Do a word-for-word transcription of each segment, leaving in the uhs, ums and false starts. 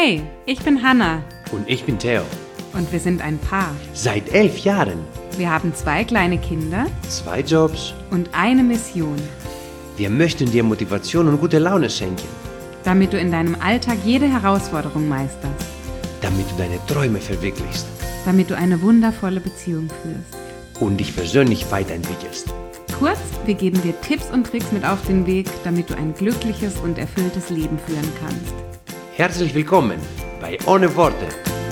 Hey, ich bin Hannah. Und ich bin Theo. Und wir sind ein Paar. Seit elf Jahren. Wir haben zwei kleine Kinder. Zwei Jobs. Und eine Mission. Wir möchten dir Motivation und gute Laune schenken. Damit du in deinem Alltag jede Herausforderung meisterst. Damit du deine Träume verwirklichst. Damit du eine wundervolle Beziehung führst. Und dich persönlich weiterentwickelst. Kurz, wir geben dir Tipps und Tricks mit auf den Weg, damit du ein glückliches und erfülltes Leben führen kannst. Herzlich willkommen bei Ohne Worte.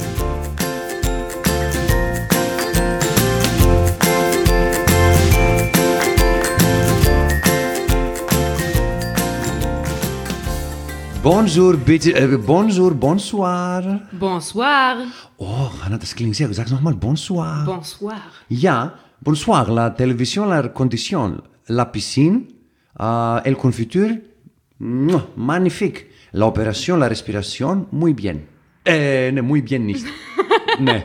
Bonjour, bitte, äh, bonjour, bonsoir. Bonsoir. Oh, Hannah, das klingt sehr gut. Sag's nochmal, bonsoir. Bonsoir. Ja, bonsoir, la télévision, la condition, la piscine, euh, el confiture, mm, magnifique. La operación, la respiración, muy bien. Eh, ne, muy bien nicht. ne.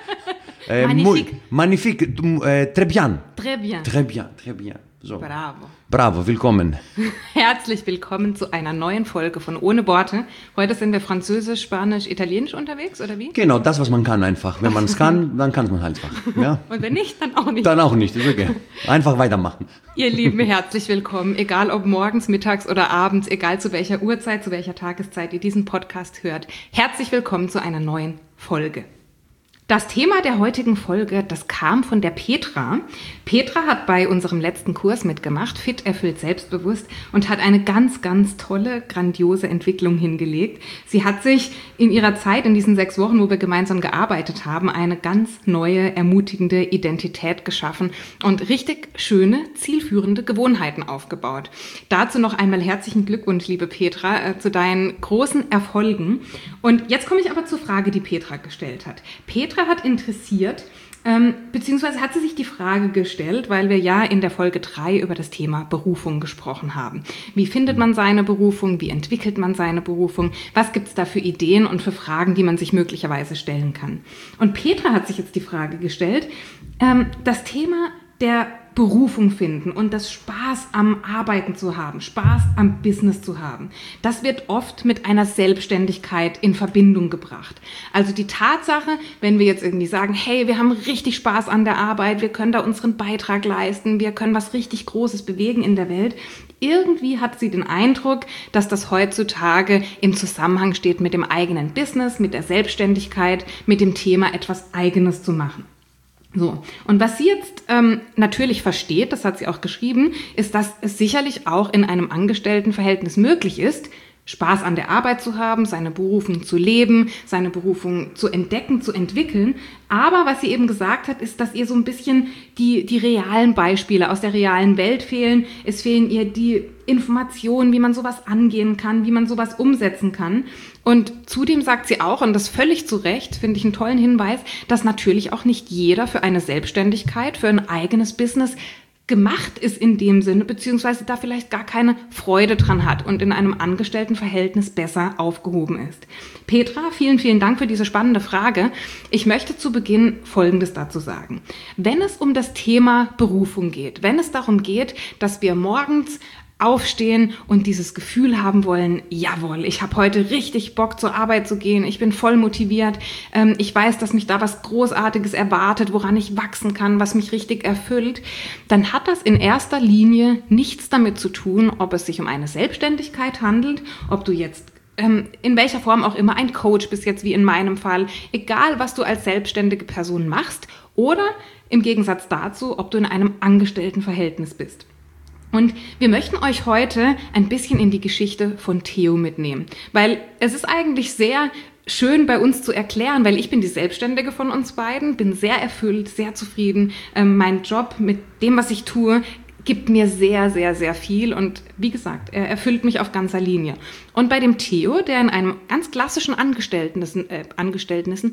Eh, magnifique. Muy, magnifique, äh, très bien. Très bien. Très bien, très bien. So. Bravo. Bravo, willkommen. Herzlich willkommen zu einer neuen Folge von Ohne Worte. Heute sind wir Französisch, Spanisch, Italienisch unterwegs, oder wie? Genau, das, was man kann einfach. Wenn man es kann, dann kann es man halt einfach. Ja? Und wenn nicht, dann auch nicht. Dann auch nicht, ist okay. Einfach weitermachen. Ihr Lieben, herzlich willkommen. Egal ob morgens, mittags oder abends, egal zu welcher Uhrzeit, zu welcher Tageszeit ihr diesen Podcast hört. Herzlich willkommen zu einer neuen Folge. Das Thema der heutigen Folge, das kam von der Petra. Petra hat bei unserem letzten Kurs mitgemacht, Fit, erfüllt, selbstbewusst, und hat eine ganz, ganz tolle, grandiose Entwicklung hingelegt. Sie hat sich in ihrer Zeit, in diesen sechs Wochen, wo wir gemeinsam gearbeitet haben, eine ganz neue, ermutigende Identität geschaffen und richtig schöne, zielführende Gewohnheiten aufgebaut. Dazu noch einmal herzlichen Glückwunsch, liebe Petra, äh, zu deinen großen Erfolgen. Und jetzt komme ich aber zur Frage, die Petra gestellt hat. Petra hat interessiert, ähm, beziehungsweise hat sie sich die Frage gestellt, weil wir ja in der Folge drei über das Thema Berufung gesprochen haben. Wie findet man seine Berufung? Wie entwickelt man seine Berufung? Was gibt es da für Ideen und für Fragen, die man sich möglicherweise stellen kann? Und Petra hat sich jetzt die Frage gestellt, ähm, das Thema der Berufung finden und das Spaß am Arbeiten zu haben, Spaß am Business zu haben. Das wird oft mit einer Selbstständigkeit in Verbindung gebracht. Also die Tatsache, wenn wir jetzt irgendwie sagen, hey, wir haben richtig Spaß an der Arbeit, wir können da unseren Beitrag leisten, wir können was richtig Großes bewegen in der Welt. Irgendwie hat sie den Eindruck, dass das heutzutage im Zusammenhang steht mit dem eigenen Business, mit der Selbstständigkeit, mit dem Thema etwas Eigenes zu machen. So, und was sie jetzt ähm, natürlich versteht, das hat sie auch geschrieben, ist, dass es sicherlich auch in einem Angestelltenverhältnis möglich ist, Spaß an der Arbeit zu haben, seine Berufung zu leben, seine Berufung zu entdecken, zu entwickeln. Aber was sie eben gesagt hat, ist, dass ihr so ein bisschen die, die realen Beispiele aus der realen Welt fehlen. Es fehlen ihr die Informationen, wie man sowas angehen kann, wie man sowas umsetzen kann. Und zudem sagt sie auch, und das völlig zu Recht, finde ich einen tollen Hinweis, dass natürlich auch nicht jeder für eine Selbstständigkeit, für ein eigenes Business gemacht ist in dem Sinne, beziehungsweise da vielleicht gar keine Freude dran hat und in einem Angestelltenverhältnis besser aufgehoben ist. Petra, vielen, vielen Dank für diese spannende Frage. Ich möchte zu Beginn Folgendes dazu sagen. Wenn es um das Thema Berufung geht, wenn es darum geht, dass wir morgens aufstehen und dieses Gefühl haben wollen, jawohl, ich habe heute richtig Bock zur Arbeit zu gehen, ich bin voll motiviert, ähm, ich weiß, dass mich da was Großartiges erwartet, woran ich wachsen kann, was mich richtig erfüllt, dann hat das in erster Linie nichts damit zu tun, ob es sich um eine Selbstständigkeit handelt, ob du jetzt ähm, in welcher Form auch immer ein Coach bist, jetzt wie in meinem Fall, egal was du als selbstständige Person machst oder im Gegensatz dazu, ob du in einem Angestelltenverhältnis bist. Und wir möchten euch heute ein bisschen in die Geschichte von Theo mitnehmen, weil es ist eigentlich sehr schön bei uns zu erklären, weil ich bin die Selbstständige von uns beiden, bin sehr erfüllt, sehr zufrieden. Ähm, mein Job mit dem, was ich tue, gibt mir sehr, sehr, sehr viel und wie gesagt, er erfüllt mich auf ganzer Linie. Und bei dem Theo, der in einem ganz klassischen Angestellten, äh, Angestellten,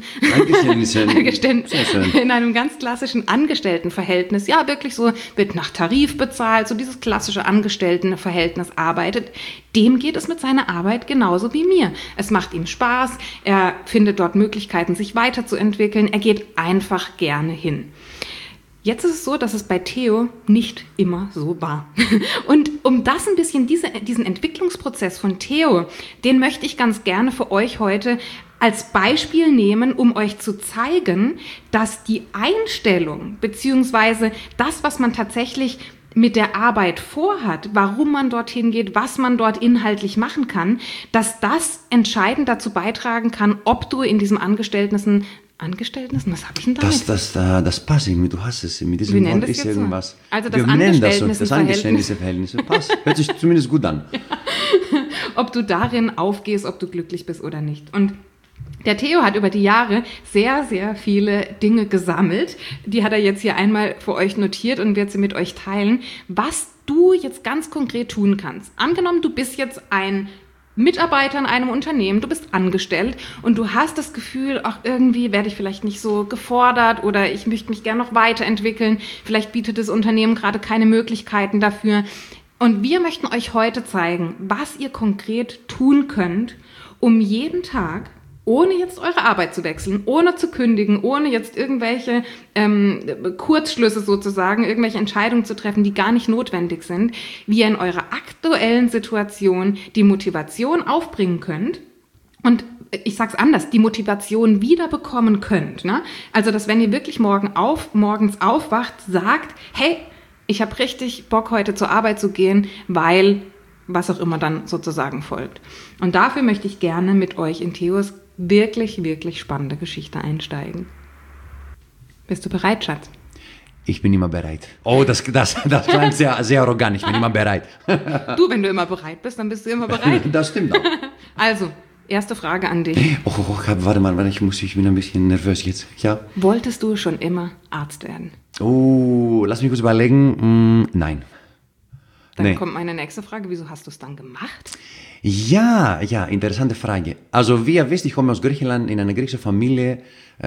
in einem ganz klassischen Angestelltenverhältnis, ja wirklich so, wird nach Tarif bezahlt, so dieses klassische Angestelltenverhältnis arbeitet, dem geht es mit seiner Arbeit genauso wie mir. Es macht ihm Spaß, er findet dort Möglichkeiten, sich weiterzuentwickeln, er geht einfach gerne hin. Jetzt ist es so, dass es bei Theo nicht immer so war. Und um das ein bisschen, diese, diesen Entwicklungsprozess von Theo, den möchte ich ganz gerne für euch heute als Beispiel nehmen, um euch zu zeigen, dass die Einstellung beziehungsweise das, was man tatsächlich mit der Arbeit vorhat, warum man dorthin geht, was man dort inhaltlich machen kann, dass das entscheidend dazu beitragen kann, ob du in diesem Angestellten Angestellten, was habe ich denn damit? Das, das, das, das passt irgendwie, du hast es, mit diesem Wort ist irgendwas. So? Also das Wir nennen das so, das Angestelltenverhältnis. Angestelltenverhältnis, passt, hört sich zumindest gut an. Ob du darin aufgehst, ob du glücklich bist oder nicht. Und der Theo hat über die Jahre sehr, sehr viele Dinge gesammelt. Die hat er jetzt hier einmal für euch notiert und wird sie mit euch teilen, was du jetzt ganz konkret tun kannst. Angenommen, du bist jetzt ein Mitarbeiter in einem Unternehmen, du bist angestellt und du hast das Gefühl, ach, irgendwie werde ich vielleicht nicht so gefordert oder ich möchte mich gerne noch weiterentwickeln. Vielleicht bietet das Unternehmen gerade keine Möglichkeiten dafür. Und wir möchten euch heute zeigen, was ihr konkret tun könnt, um jeden Tag, ohne jetzt eure Arbeit zu wechseln, ohne zu kündigen, ohne jetzt irgendwelche ähm, Kurzschlüsse sozusagen, irgendwelche Entscheidungen zu treffen, die gar nicht notwendig sind, wie ihr in eurer aktuellen Situation die Motivation aufbringen könnt und ich sag's anders, die Motivation wiederbekommen könnt. Ne? Also, dass wenn ihr wirklich morgen auf, morgens aufwacht, sagt, hey, ich habe richtig Bock, heute zur Arbeit zu gehen, weil was auch immer dann sozusagen folgt. Und dafür möchte ich gerne mit euch in Theos wirklich, wirklich spannende Geschichte einsteigen. Bist du bereit, Schatz? Ich bin immer bereit. Oh, das, das, das klingt sehr, sehr arrogant. Ich bin immer bereit. Du, wenn du immer bereit bist, dann bist du immer bereit. Das stimmt auch. Also, erste Frage an dich. Oh, oh, warte mal, warte, ich, muss, ich bin ein bisschen nervös jetzt. Ja? Wolltest du schon immer Arzt werden? Oh, lass mich kurz überlegen. Mm, nein. Dann nee. kommt meine nächste Frage. Wieso hast du es dann gemacht? Ja, ja, interessante Frage. Also wie ihr wisst, ich komme aus Griechenland, in einer griechischen Familie.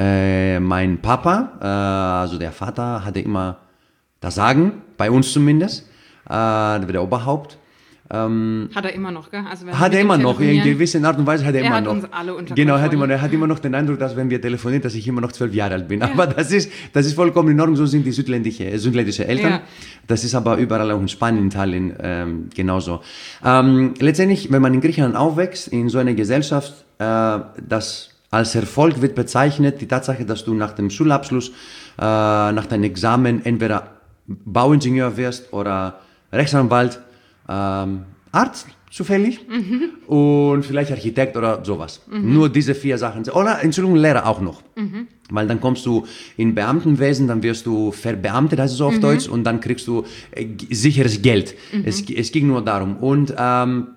Äh, mein Papa, äh, also der Vater, hatte immer das Sagen, bei uns zumindest, äh, der Oberhaupt. Ähm, hat er immer noch, gell? Also wenn hat er immer noch, in gewisser Art und Weise hat er, er immer hat noch. Uns alle unter genau, Kontrolle. hat immer, er hat immer noch den Eindruck, dass wenn wir telefonieren, dass ich immer noch zwölf Jahre alt bin. Ja. Aber das ist, das ist vollkommen in Ordnung, so sind die südländische, südländische Eltern. Ja. Das ist aber überall, auch in Spanien, in Italien, ähm, genauso. Ähm, letztendlich, wenn man in Griechenland aufwächst, in so einer Gesellschaft, äh, das als Erfolg wird bezeichnet, die Tatsache, dass du nach dem Schulabschluss, äh, nach deinem Examen entweder Bauingenieur wirst oder Rechtsanwalt, ähm, Arzt, zufällig, mhm. und vielleicht Architekt oder sowas. Mhm. Nur diese vier Sachen. Oder, Entschuldigung, Lehrer auch noch. Mhm. Weil dann kommst du in Beamtenwesen, dann wirst du verbeamtet, heißt es so auf mhm. Deutsch, und dann kriegst du äh, sicheres Geld. Mhm. Es, es ging nur darum. Und ähm,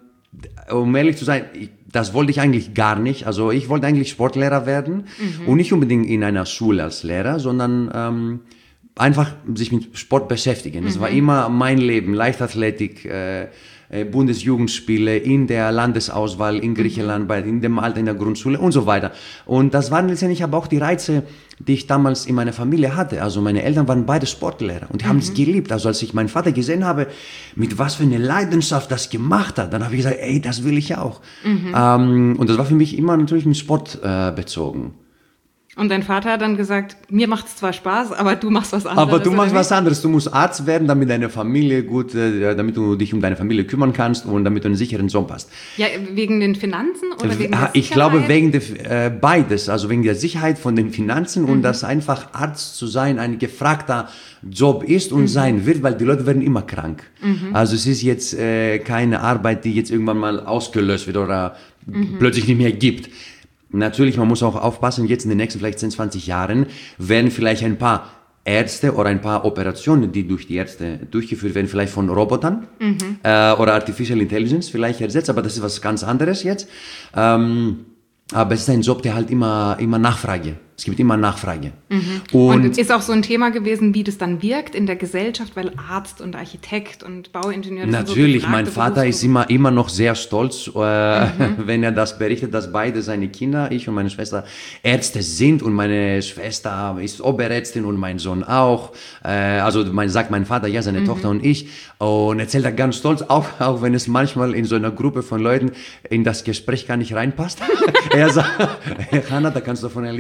um ehrlich zu sein, ich, das wollte ich eigentlich gar nicht. Also ich wollte eigentlich Sportlehrer werden, mhm. und nicht unbedingt in einer Schule als Lehrer, sondern ähm, einfach sich mit Sport beschäftigen. Das mhm. war immer mein Leben, Leichtathletik, äh, Bundesjugendspiele, in der Landesauswahl in Griechenland, bei, in dem Alter in der Grundschule und so weiter. Und das waren letztendlich aber auch die Reize, die ich damals in meiner Familie hatte. Also meine Eltern waren beide Sportlehrer und die mhm. haben es geliebt. Also als ich meinen Vater gesehen habe, mit was für einer Leidenschaft das gemacht hat, dann habe ich gesagt, ey, das will ich auch. Mhm. Ähm, und das war für mich immer natürlich mit Sport äh, bezogen. Und dein Vater hat dann gesagt, mir macht es zwar Spaß, aber du machst was anderes. Aber du machst was anderes. Du musst Arzt werden, damit deine Familie gut, äh, damit du dich um deine Familie kümmern kannst und damit du einen sicheren Job hast. Ja, wegen den Finanzen oder wegen der Ich glaube, wegen der, äh, beides. Also wegen der Sicherheit von den Finanzen, mhm. und dass einfach Arzt zu sein ein gefragter Job ist und mhm. sein wird, weil die Leute werden immer krank. Mhm. Also es ist jetzt äh, keine Arbeit, die jetzt irgendwann mal ausgelöscht wird oder mhm. plötzlich nicht mehr gibt. Natürlich, man muss auch aufpassen, jetzt in den nächsten vielleicht zehn, zwanzig Jahren werden vielleicht ein paar Ärzte oder ein paar Operationen, die durch die Ärzte durchgeführt werden, vielleicht von Robotern mhm. äh, oder Artificial Intelligence vielleicht ersetzt, aber das ist was ganz anderes jetzt. Ähm, aber es ist ein Job, der halt immer, immer Nachfrage. Es gibt immer Nachfrage. Mhm. Und, und ist auch so ein Thema gewesen, wie das dann wirkt in der Gesellschaft, weil Arzt und Architekt und Bauingenieur... Natürlich, so mein Vater ist immer, immer noch sehr stolz, äh, mhm. wenn er das berichtet, dass beide seine Kinder, ich und meine Schwester, Ärzte sind, und meine Schwester ist Oberärztin und mein Sohn auch. Äh, also mein, sagt mein Vater, ja, seine mhm. Tochter und ich. Und erzählt er ganz stolz, auch, auch wenn es manchmal in so einer Gruppe von Leuten in das Gespräch gar nicht reinpasst. Er sagt, Hanna, da kannst du von ein Lied singen. Ja.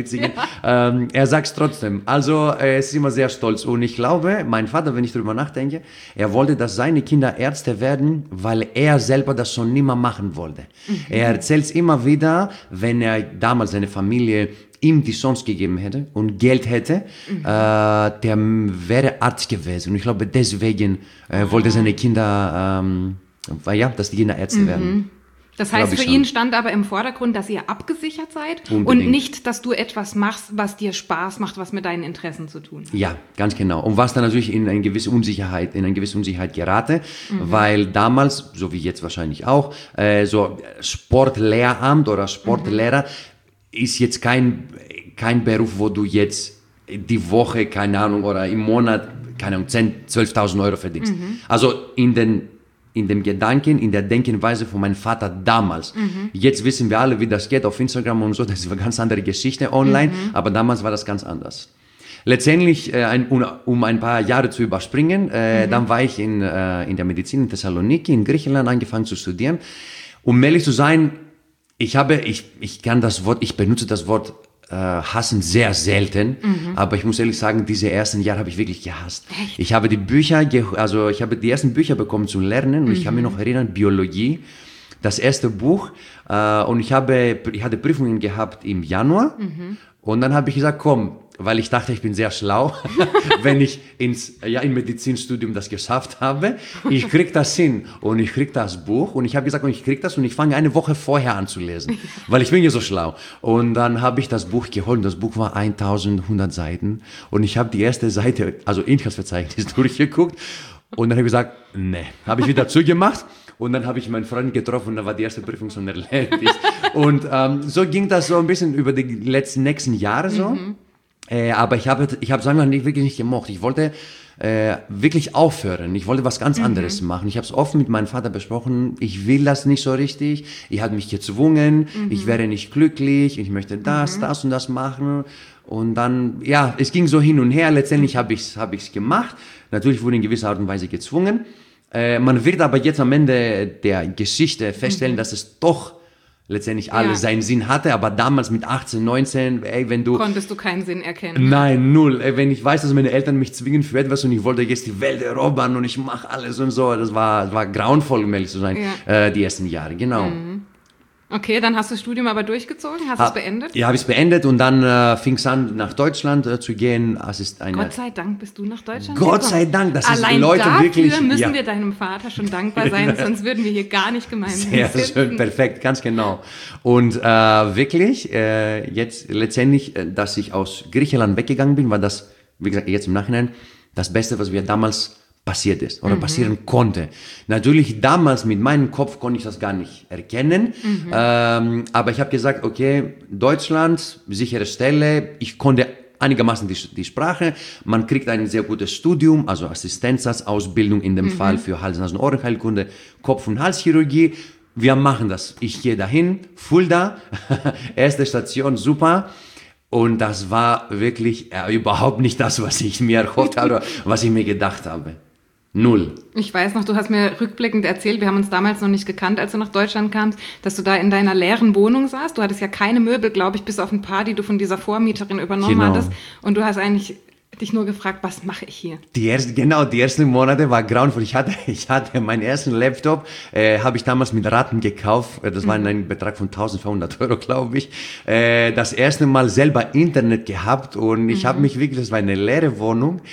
ähm, er sagt es trotzdem. Also er ist immer sehr stolz. Und ich glaube, mein Vater, wenn ich darüber nachdenke, er wollte, dass seine Kinder Ärzte werden, weil er selber das schon nimmer machen wollte. Mhm. Er erzählt es immer wieder, wenn er damals seine Familie ihm die Chance gegeben hätte und Geld hätte, mhm. äh, der wäre Arzt gewesen. Und ich glaube, deswegen äh, wollte oh. seine Kinder, ähm, ja, dass die Kinder Ärzte mhm. werden. Das heißt, für ihn stand aber im Vordergrund, dass ihr abgesichert seid Unbedingt. Und nicht, dass du etwas machst, was dir Spaß macht, was mit deinen Interessen zu tun hat. Ja, ganz genau. Und was dann natürlich in eine gewisse Unsicherheit, in eine gewisse Unsicherheit gerate, mhm. weil damals, so wie jetzt wahrscheinlich auch, äh, so Sportlehramt oder Sportlehrer mhm. ist jetzt kein, kein Beruf, wo du jetzt die Woche, keine Ahnung, oder im Monat, keine Ahnung, zehntausend, zwölftausend Euro verdienst. Mhm. Also in den in dem Gedanken, in der Denkenweise von meinem Vater damals. Mhm. Jetzt wissen wir alle, wie das geht auf Instagram und so, das ist eine ganz andere Geschichte online, mhm. aber damals war das ganz anders. Letztendlich, äh, ein, um ein paar Jahre zu überspringen, äh, mhm. dann war ich in, äh, in der Medizin in Thessaloniki, in Griechenland, angefangen zu studieren. Um ehrlich zu sein, ich habe, ich, ich kann das Wort, ich benutze das Wort hassen sehr selten, mhm. aber ich muss ehrlich sagen, diese ersten Jahre habe ich wirklich gehasst. Echt? Ich habe die Bücher, also ich habe die ersten Bücher bekommen zu lernen und mhm. ich kann mich noch erinnern, Biologie, das erste Buch äh, und ich habe, ich hatte Prüfungen gehabt im Januar mhm. und dann habe ich gesagt, komm, weil ich dachte, ich bin sehr schlau, wenn ich ins ja, im Medizinstudium das geschafft habe. Ich krieg das hin und ich krieg das Buch und ich habe gesagt, ich krieg das und ich fange eine Woche vorher an zu lesen, weil ich bin ja so schlau. Und dann habe ich das Buch geholt und das Buch war eintausendeinhundert Seiten und ich habe die erste Seite, also Inhaltsverzeichnis durchgeguckt und dann habe ich gesagt, nee, habe ich wieder zugemacht. Und dann habe ich meinen Freund getroffen und da war die erste Prüfung schon erledigt. Und ähm, so ging das so ein bisschen über die letzten nächsten Jahre so. Mhm. Äh, aber ich habe ich habe es einfach nicht, wirklich nicht gemocht. Ich wollte äh, wirklich aufhören. Ich wollte was ganz mhm. anderes machen. Ich habe es offen mit meinem Vater besprochen. Ich will das nicht so richtig. Ich habe mich gezwungen. Mhm. Ich wäre nicht glücklich. Ich möchte das, mhm. das und das machen. Und dann, ja, es ging so hin und her. Letztendlich habe ich es hab ich's gemacht. Natürlich wurde in gewisser Art und Weise gezwungen. Äh, man wird aber jetzt am Ende der Geschichte feststellen, mhm. dass es doch letztendlich alles ja. seinen Sinn hatte, aber damals mit achtzehn, neunzehn, ey, wenn du... Konntest du keinen Sinn erkennen. Nein, null. Ey, wenn ich weiß, dass meine Eltern mich zwingen für etwas und ich wollte jetzt die Welt erobern und ich mache alles und so, das war, das war grauenvoll, um ehrlich zu sein, ja. äh, die ersten Jahre, genau. Mhm. Okay, dann hast du das Studium aber durchgezogen, hast ha, es beendet? Ja, habe ich es beendet und dann äh, fing es an, nach Deutschland äh, zu gehen. Es ist eine Gott sei Dank bist du nach Deutschland Gott gekommen. sei Dank, das Allein ist Leute dafür wirklich... müssen ja. wir deinem Vater schon dankbar sein, sonst würden wir hier gar nicht gemeinsam Sehr sitzen. schön, perfekt, ganz genau. Und äh, wirklich, äh, jetzt letztendlich, äh, dass ich aus Griechenland weggegangen bin, war das, wie gesagt, jetzt im Nachhinein, das Beste, was wir damals passiert ist oder mhm. passieren konnte. Natürlich damals mit meinem Kopf konnte ich das gar nicht erkennen, mhm. ähm, aber ich habe gesagt, okay, Deutschland, sichere Stelle, ich konnte einigermaßen die, die Sprache, man kriegt ein sehr gutes Studium, also Assistenzausbildung in dem mhm. Fall für Hals-, Nasen-, Ohrenheilkunde, Kopf- und Halschirurgie. Wir machen das. Ich gehe dahin, Fulda, erste Station, super. Und das war wirklich äh, überhaupt nicht das, was ich mir erhofft habe, was ich mir gedacht habe. Null. Ich weiß noch, du hast mir rückblickend erzählt, wir haben uns damals noch nicht gekannt, als du nach Deutschland kamst, dass du da in deiner leeren Wohnung saßt. Du hattest ja keine Möbel, glaube ich, bis auf ein paar, die du von dieser Vormieterin übernommen genau. hattest. Und du hast eigentlich dich nur gefragt, was mache ich hier? Die erste, genau, die ersten Monate war grauenvoll. Ich hatte, ich hatte meinen ersten Laptop, äh, habe ich damals mit Raten gekauft. Das war mhm. ein Betrag von eintausendvierhundert Euro, glaube ich. Äh, das erste Mal selber Internet gehabt und ich mhm. habe mich wirklich, das war eine leere Wohnung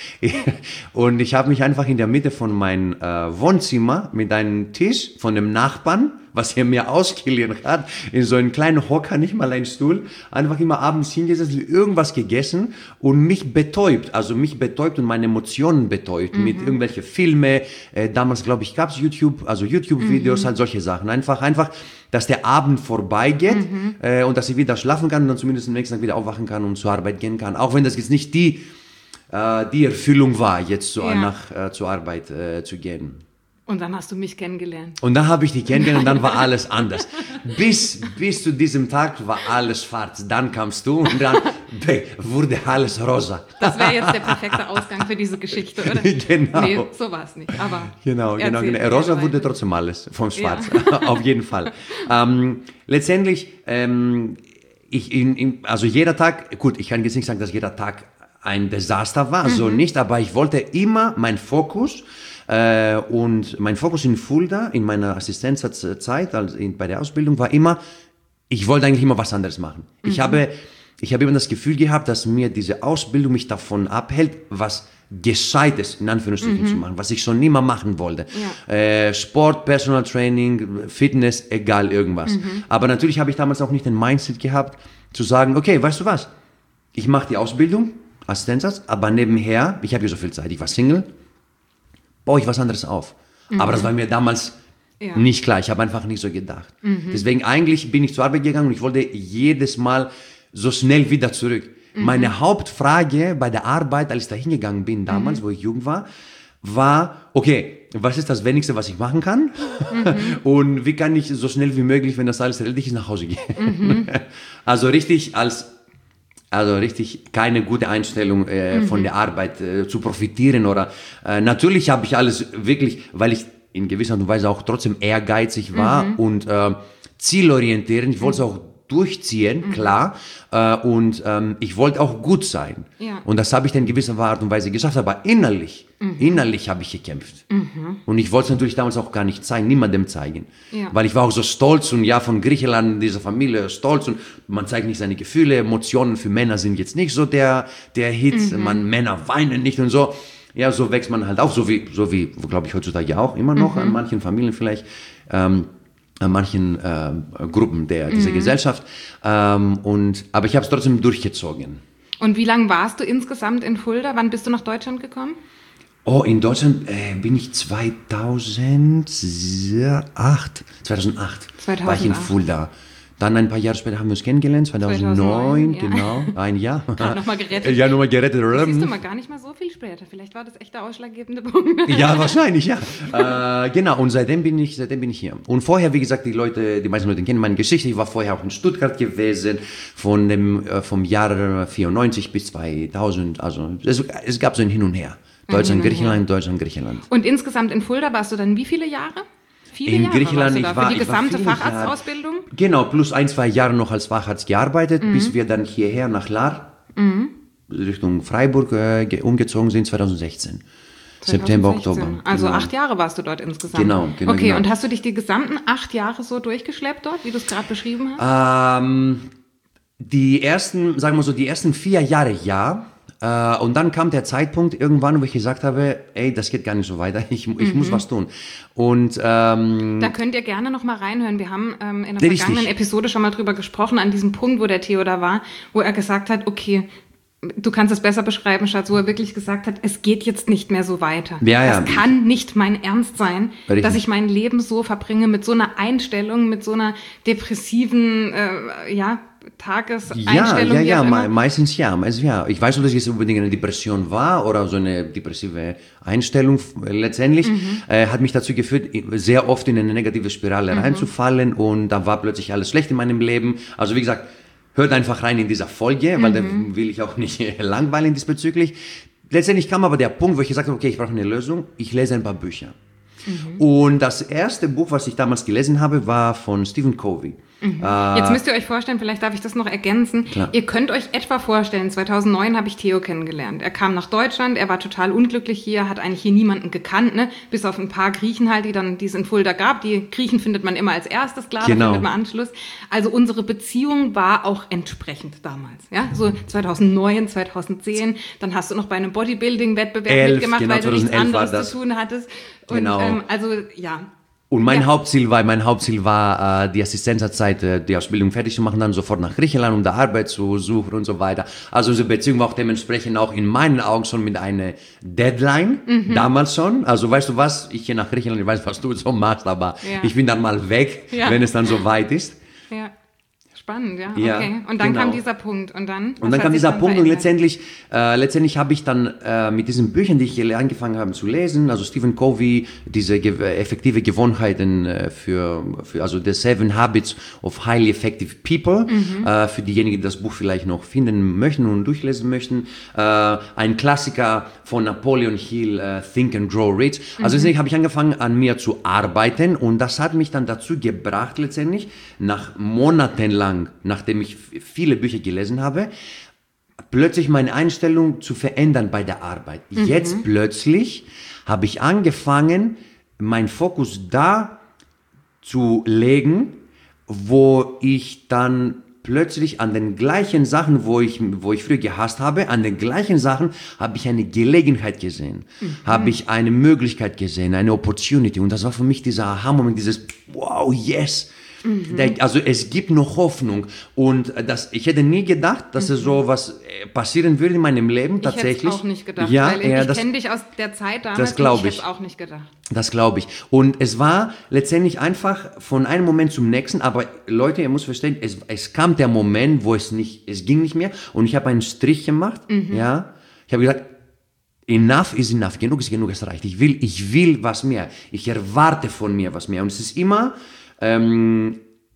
und ich habe mich einfach in der Mitte von meinem äh, Wohnzimmer mit einem Tisch von dem Nachbarn, was er mir ausgeliehen hat, in so einen kleinen Hocker, nicht mal einen Stuhl, einfach immer abends hingesetzt, irgendwas gegessen und mich betäubt, also mich betäubt und meine Emotionen betäubt mhm. mit irgendwelchen Filmen. Äh, damals, glaube ich, gab es YouTube, also YouTube-Videos, mhm. halt solche Sachen. Einfach, einfach, dass der Abend vorbeigeht mhm. äh, und dass ich wieder schlafen kann und dann zumindest am nächsten Tag wieder aufwachen kann und zur Arbeit gehen kann. Auch wenn das jetzt nicht die, äh, die Erfüllung war, jetzt so ja. nach, äh, zur Arbeit äh, zu gehen. Und dann hast du mich kennengelernt. Und dann habe ich dich kennengelernt und dann war alles anders. Bis, bis zu diesem Tag war alles schwarz. Dann kamst du und dann wurde alles rosa. Das wäre jetzt der perfekte Ausgang für diese Geschichte, oder? Genau. Nee, so war es nicht. Aber genau, genau, genau. Rosa wurde trotzdem alles vom Schwarz. Ja. Auf jeden Fall. Ähm, letztendlich, ähm, ich, in, in, also jeder Tag, gut, ich kann jetzt nicht sagen, dass jeder Tag ein Desaster war, mhm. so nicht, aber ich wollte immer meinen Fokus äh, und mein Fokus in Fulda, in meiner Assistenzzeit, also in, bei der Ausbildung, war immer, ich wollte eigentlich immer was anderes machen. Mhm. Ich habe, ich habe immer das Gefühl gehabt, dass mir diese Ausbildung mich davon abhält, was Gescheites, in Anführungsstrichen, mhm. zu machen, was ich schon immer machen wollte. Ja. Äh, Sport, Personal Training, Fitness, egal irgendwas. Mhm. Aber natürlich habe ich damals auch nicht den Mindset gehabt, zu sagen, okay, weißt du was, ich mache die Ausbildung, Assistenzarzt, aber nebenher, ich habe ja so viel Zeit, ich war Single, baue ich was anderes auf. Mhm. Aber das war mir damals ja. nicht klar, ich habe einfach nicht so gedacht. Mhm. Deswegen eigentlich bin ich zur Arbeit gegangen und ich wollte jedes Mal so schnell wieder zurück. Mhm. Meine Hauptfrage bei der Arbeit, als ich da hingegangen bin, damals, mhm. wo ich jung war, war, okay, was ist das Wenigste, was ich machen kann? Mhm. Und wie kann ich so schnell wie möglich, wenn das alles erledigt ist, nach Hause gehen? Mhm. Also richtig als, also richtig keine gute Einstellung äh, mhm. von der Arbeit äh, zu profitieren oder, äh, natürlich habe ich alles wirklich, weil ich in gewisser Art und Weise auch trotzdem ehrgeizig war mhm. und äh, zielorientierend, ich wollte es auch durchziehen, mhm. klar, äh, und ähm, ich wollte auch gut sein. Ja. Und das habe ich dann in gewisser Art und Weise geschafft, aber innerlich, mhm. innerlich habe ich gekämpft. Mhm. Und ich wollte es natürlich damals auch gar nicht zeigen, niemandem zeigen. Ja. Weil ich war auch so stolz und ja, von Griechenland, dieser Familie, stolz und man zeigt nicht seine Gefühle, Emotionen für Männer sind jetzt nicht so der, der Hit, mhm. man, Männer weinen nicht und so. Ja, so wächst man halt auf, so wie, so wie, glaube ich, heutzutage auch immer noch, mhm. an manchen Familien vielleicht, ähm, an manchen äh, Gruppen der, dieser mhm. Gesellschaft. Ähm, und, aber ich habe es trotzdem durchgezogen. Und wie lange warst du insgesamt in Fulda? Wann bist du nach Deutschland gekommen? Oh, in Deutschland äh, bin ich zweitausendacht. zweitausendacht, zweitausendacht war ich in Fulda. Dann ein paar Jahre später haben wir uns kennengelernt, zweitausendneun, ja. Genau, ein Jahr. Nochmal gerettet. Ja, nochmal gerettet. Das siehst du mal gar nicht mal so viel später. Vielleicht war das echt der ausschlaggebende Punkt. Ja, wahrscheinlich, ja. äh, genau, und seitdem bin ich, seitdem bin ich hier. Und vorher, wie gesagt, die Leute, die meisten Leute kennen meine Geschichte. Ich war vorher auch in Stuttgart gewesen, von dem, äh, vom Jahr vierundneunzig bis zweitausend. Also es, es gab so ein Hin und Her. Deutschland, mhm, Griechenland, ja. Deutschland, Griechenland. Und insgesamt in Fulda warst du dann wie viele Jahre? Viele in Jahre Griechenland, ich war, für die gesamte ich war Facharztausbildung? Jahre, genau, plus ein, zwei Jahre noch als Facharzt gearbeitet, mhm. bis wir dann hierher nach Lahr, mhm. Richtung Freiburg äh, umgezogen sind, zweitausendsechzehn. September, Oktober. Also genau. acht Jahre warst du dort insgesamt. Genau, genau. Okay, genau. Und hast du dich die gesamten acht Jahre so durchgeschleppt dort, wie du es gerade beschrieben hast? Ähm, die ersten, sagen wir so, die ersten vier Jahre ja. Uh, und dann kam der Zeitpunkt irgendwann, wo ich gesagt habe, ey, das geht gar nicht so weiter, ich, ich mhm. muss was tun. Und ähm, da könnt ihr gerne noch mal reinhören. Wir haben ähm, in der vergangenen richtig. Episode schon mal drüber gesprochen, an diesem Punkt, wo der Theo da war, wo er gesagt hat, okay, du kannst es besser beschreiben, Schatz, wo er wirklich gesagt hat, es geht jetzt nicht mehr so weiter. Ja, ja. Das kann nicht mein Ernst sein, richtig. Dass ich mein Leben so verbringe mit so einer Einstellung, mit so einer depressiven, äh, ja, Tageseinstellung. Ja, ja, ja, me- meistens ja, meistens ja. Ich weiß nicht, dass es unbedingt eine Depression war oder so eine depressive Einstellung letztendlich. Mhm. Äh, hat mich dazu geführt, sehr oft in eine negative Spirale mhm. reinzufallen und dann war plötzlich alles schlecht in meinem Leben. Also wie gesagt, hört einfach rein in dieser Folge, weil mhm. da will ich auch nicht langweilen diesbezüglich. Letztendlich kam aber der Punkt, wo ich gesagt habe, okay, ich brauche eine Lösung, ich lese ein paar Bücher. Mhm. Und das erste Buch, was ich damals gelesen habe, war von Stephen Covey. Mhm. Äh, Jetzt müsst ihr euch vorstellen, vielleicht darf ich das noch ergänzen. Klar. Ihr könnt euch etwa vorstellen, zweitausendneun habe ich Theo kennengelernt. Er kam nach Deutschland, er war total unglücklich hier, hat eigentlich hier niemanden gekannt, ne? Bis auf ein paar Griechen halt, die dann, die es in Fulda gab. Die Griechen findet man immer als erstes, klar, genau. Da findet man Anschluss. Also unsere Beziehung war auch entsprechend damals, ja? So zweitausendneun, zweitausendzehn, dann hast du noch bei einem Bodybuilding-Wettbewerb Elf, mitgemacht, genau, weil du nichts anderes das. zu tun hattest. Und, genau. ähm, also, ja. Und mein ja. Hauptziel war, mein Hauptziel war, äh, die Assistenzzeit, äh, die Ausbildung fertig zu machen, dann sofort nach Griechenland, um da Arbeit zu suchen und so weiter. Also unsere Beziehung war auch dementsprechend auch in meinen Augen schon mit einer Deadline, mhm. damals schon. Also weißt du was, ich gehe nach Griechenland, ich weiß, was du so machst, aber ja. ich bin dann mal weg, ja. wenn es dann so weit ist. Ja. Spannend, ja, ja, okay. Und dann genau. kam dieser Punkt und dann? Und dann kam dieser dann Punkt verändert? Und letztendlich, äh, letztendlich habe ich dann äh, mit diesen Büchern, die ich angefangen habe zu lesen, also Stephen Covey, diese ge- effektive Gewohnheiten äh, für, für, also The Seven Habits of Highly Effective People, mhm. äh, für diejenigen, die das Buch vielleicht noch finden möchten und durchlesen möchten, äh, ein Klassiker von Napoleon Hill, äh, Think and Grow Rich. Also mhm. deswegen habe ich angefangen, an mir zu arbeiten und das hat mich dann dazu gebracht, letztendlich, nach monatelang lang, nachdem ich viele Bücher gelesen habe, plötzlich meine Einstellung zu verändern bei der Arbeit. Mhm. Jetzt plötzlich habe ich angefangen, meinen Fokus da zu legen, wo ich dann plötzlich an den gleichen Sachen, wo ich, wo ich früher gehasst habe, an den gleichen Sachen habe ich eine Gelegenheit gesehen, mhm. habe ich eine Möglichkeit gesehen, eine Opportunity. Und das war für mich dieser Aha-Moment, dieses wow, yes. Mhm. Also es gibt noch Hoffnung. Und das, ich hätte nie gedacht, dass mhm. es so was passieren würde in meinem Leben tatsächlich. Ich hätte es auch nicht gedacht, ja, weil ja, ich das, kenne dich aus der Zeit damals, das glaub und ich ich. hätte es auch nicht gedacht. Das glaube ich. Und es war letztendlich einfach von einem Moment zum nächsten, aber Leute, ihr müsst verstehen, es, es kam der Moment, wo es nicht, es ging nicht mehr und ich habe einen Strich gemacht, mhm. ja. Ich habe gesagt, enough is enough, genug ist genug, es reicht. Ich will, ich will was mehr. Ich erwarte von mir was mehr. Und es ist immer, ähm,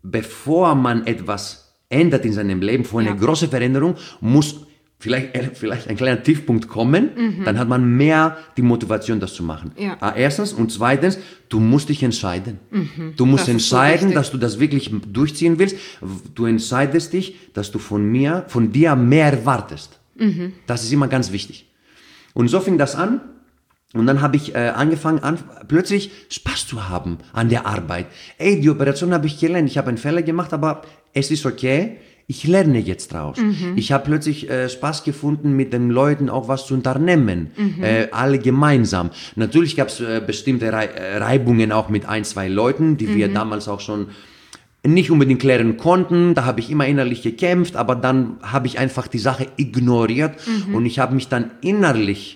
bevor man etwas ändert in seinem Leben, vor eine ja. große Veränderung, muss vielleicht, vielleicht ein kleiner Tiefpunkt kommen, mhm. dann hat man mehr die Motivation, das zu machen. Ja. Erstens und zweitens, du musst dich entscheiden. Mhm. Du musst das entscheiden, so dass du das wirklich durchziehen willst. Du entscheidest dich, dass du von mir, von dir mehr erwartest. Mhm. Das ist immer ganz wichtig. Und so fing das an. Und dann habe ich äh, angefangen, an, plötzlich Spaß zu haben an der Arbeit. Ey, die Operation habe ich gelernt. Ich habe einen Fehler gemacht, aber es ist okay. Ich lerne jetzt draus. Mhm. Ich habe plötzlich äh, Spaß gefunden, mit den Leuten auch was zu unternehmen. Mhm. Äh, alle gemeinsam. Natürlich gab es äh, bestimmte Rei- Reibungen auch mit ein, zwei Leuten, die mhm. wir damals auch schon nicht unbedingt klären konnten. Da habe ich immer innerlich gekämpft, aber dann habe ich einfach die Sache ignoriert mhm. und ich habe mich dann innerlich